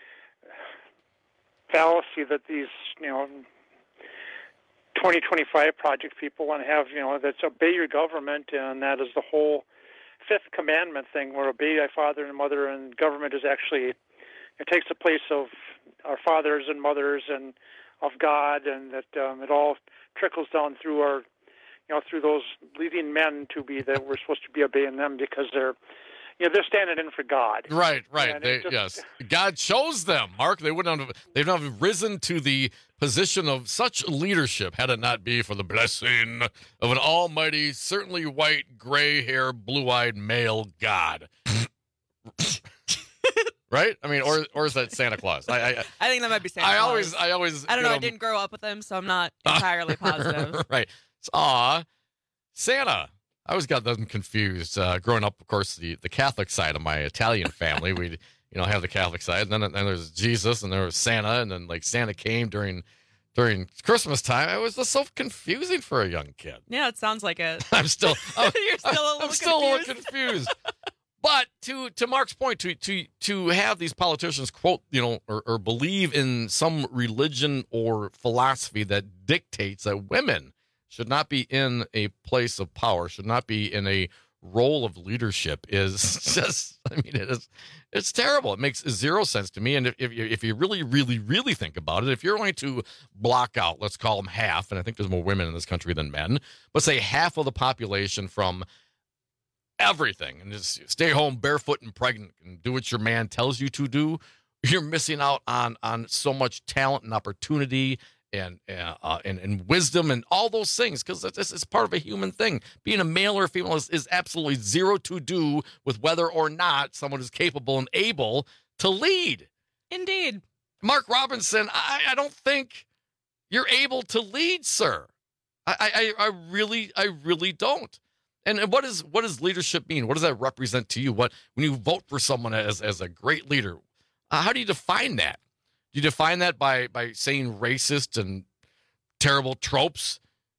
fallacy that these, you know, twenty twenty-five project people want to have, you know, that's obey your government, and that is the whole fifth commandment thing, where obey thy father and mother, and government is actually, it takes the place of our fathers and mothers and of God, and that um, it all trickles down through our, you know, through those leading men to be that we're supposed to be obeying them because they're, you know, they're standing in for God. Right, right. And They, it just- yes, God chose them, Mark. They wouldn't have. They've not have risen to the position of such leadership had it not be for the blessing of an almighty, certainly white, gray hair, blue eyed male God. Right? I mean, or or is that Santa Claus? I I, I think that might be Santa I Claus. always I always I don't know. get I 'em- didn't grow up with him, so I'm not entirely positive. Right. Aw, Santa. I always got them confused. Uh, growing up, of course, the, the Catholic side of my Italian family, we'd, you know, have the Catholic side, and then, then there's Jesus, and there was Santa, and then, like, Santa came during during Christmas time. It was just so confusing for a young kid. Yeah, it sounds like it. I'm still, I'm, You're still a little I'm still a little confused. confused. But to to Mark's point, to to to have these politicians quote, you know, or, or believe in some religion or philosophy that dictates that women should not be in a place of power, should not be in a role of leadership is just, I mean, it is, it's terrible. It makes zero sense to me. And if, if, you, if you really, really, really think about it, if you're going to block out, let's call them half, and I think there's more women in this country than men, but say half of the population from everything and just stay home barefoot and pregnant and do what your man tells you to do, you're missing out on, on so much talent and opportunity and uh, and, and wisdom and all those things, because this is part of a human thing. Being a male or female is, is absolutely zero to do with whether or not someone is capable and able to lead. Indeed. Mark Robinson, I, I don't think you're able to lead, sir. I, I, I really, I really don't. And what is what does leadership mean? What does that represent to you? What when you vote for someone as as a great leader, uh, how do you define that? Do you define that by by saying racist and terrible tropes,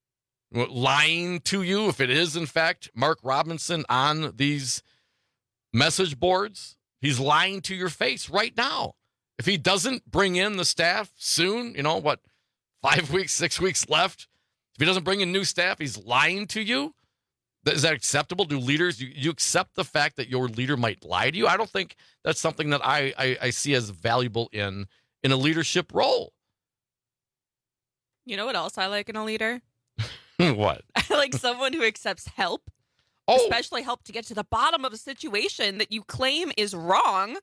lying to you if it is in fact Mark Robinson on these message boards? He's lying to your face right now. If he doesn't bring in the staff soon, you know what, five weeks, six weeks left. If he doesn't bring in new staff, he's lying to you. Is that acceptable? Do leaders, you, you accept the fact that your leader might lie to you? I don't think that's something that I, I, I see as valuable in, in a leadership role. You know what else I like in a leader? What? I like someone who accepts help, oh. especially help to get to the bottom of a situation that you claim is wrong.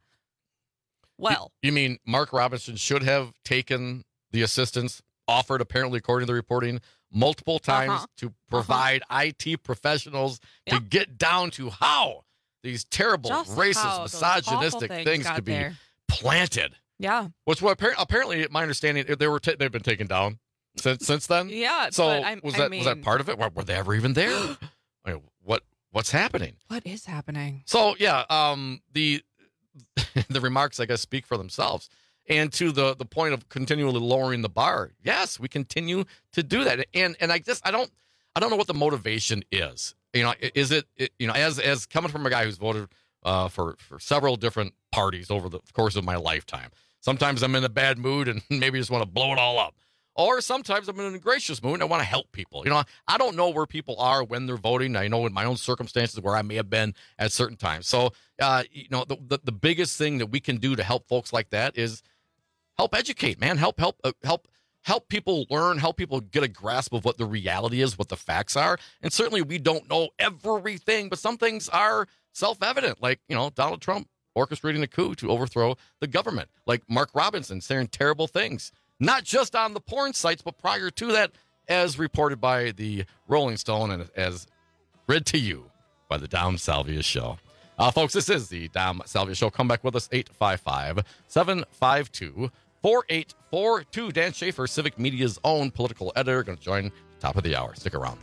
Well, You, you mean Mark Robinson should have taken the assistance offered, apparently, according to the reporting, multiple times Uh-huh. to provide uh-huh. I T professionals yep. to get down to how these terrible, Just racist, how those misogynistic awful things things got could be there. planted. Yeah. Which what apparently, apparently, my understanding, they were ta- they've been taken down since since then. Yeah. So but I'm, was I that mean, was that part of it? Were, were they ever even there? I mean, what what's happening? What is happening? So yeah, um, the the remarks, I guess, speak for themselves. And to the the point of continually lowering the bar, yes, we continue to do that. And and I just I don't I don't know what the motivation is. You know, is it, it you know as as coming from a guy who's voted uh, for for several different parties over the course of my lifetime. Sometimes I'm in a bad mood and maybe just want to blow it all up. Or sometimes I'm in a gracious mood and I want to help people. You know, I don't know where people are when they're voting. I know in my own circumstances where I may have been at certain times. So, uh, you know, the, the the biggest thing that we can do to help folks like that is help educate, man. Help, help, uh, help, help people learn. Help people get a grasp of what the reality is, what the facts are. And certainly, we don't know everything, but some things are self-evident. Like, you know, Donald Trump orchestrating a coup to overthrow the government. Like Mark Robinson saying terrible things, not just on the porn sites, but prior to that, as reported by the Rolling Stone and as read to you by the Dom Salvia Show. Uh, folks, this is the Dom Salvia Show. Come back with us, eight five five, seven five two, four eight four two. Dan Schaefer, Civic Media's own political editor, going to join top of the hour. Stick around.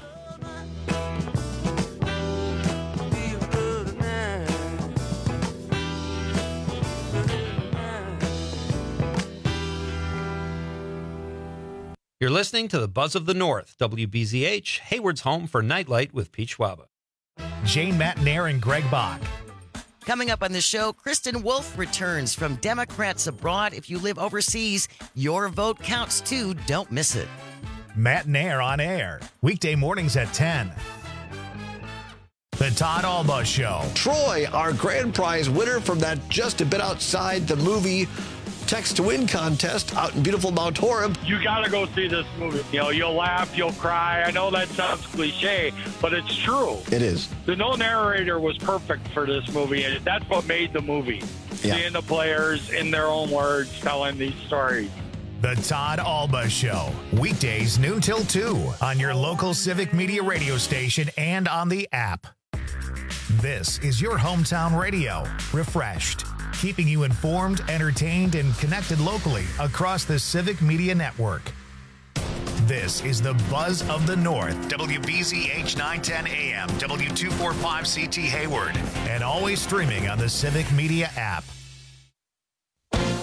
You're listening to the Buzz of the North, W B Z H, Hayward's home for Nightlight with Pete Schwaba. Jane Matnair and Greg Bach. Coming up on the show, Kristen Wolf returns from Democrats Abroad. If you live overseas, your vote counts too. Don't miss it. Matnair on air, weekday mornings at ten. The Todd Alba Show. Troy, our grand prize winner from that Just a Bit Outside the Movie Text to Win contest out in beautiful Mount Horeb. You got to go see this movie. You know, you'll laugh, you'll cry. I know that sounds cliche, but it's true. It is. The no narrator was perfect for this movie, and that's what made the movie. Yeah. Seeing the players in their own words telling these stories. The Todd Alba Show, weekdays noon till two on your local Civic Media radio station and on the app. This is your hometown radio, refreshed, keeping you informed, entertained, and connected locally across the Civic Media Network. This is the Buzz of the North, W B Z H nine ten A M, W two forty-five C T Hayward, and always streaming on the Civic Media app.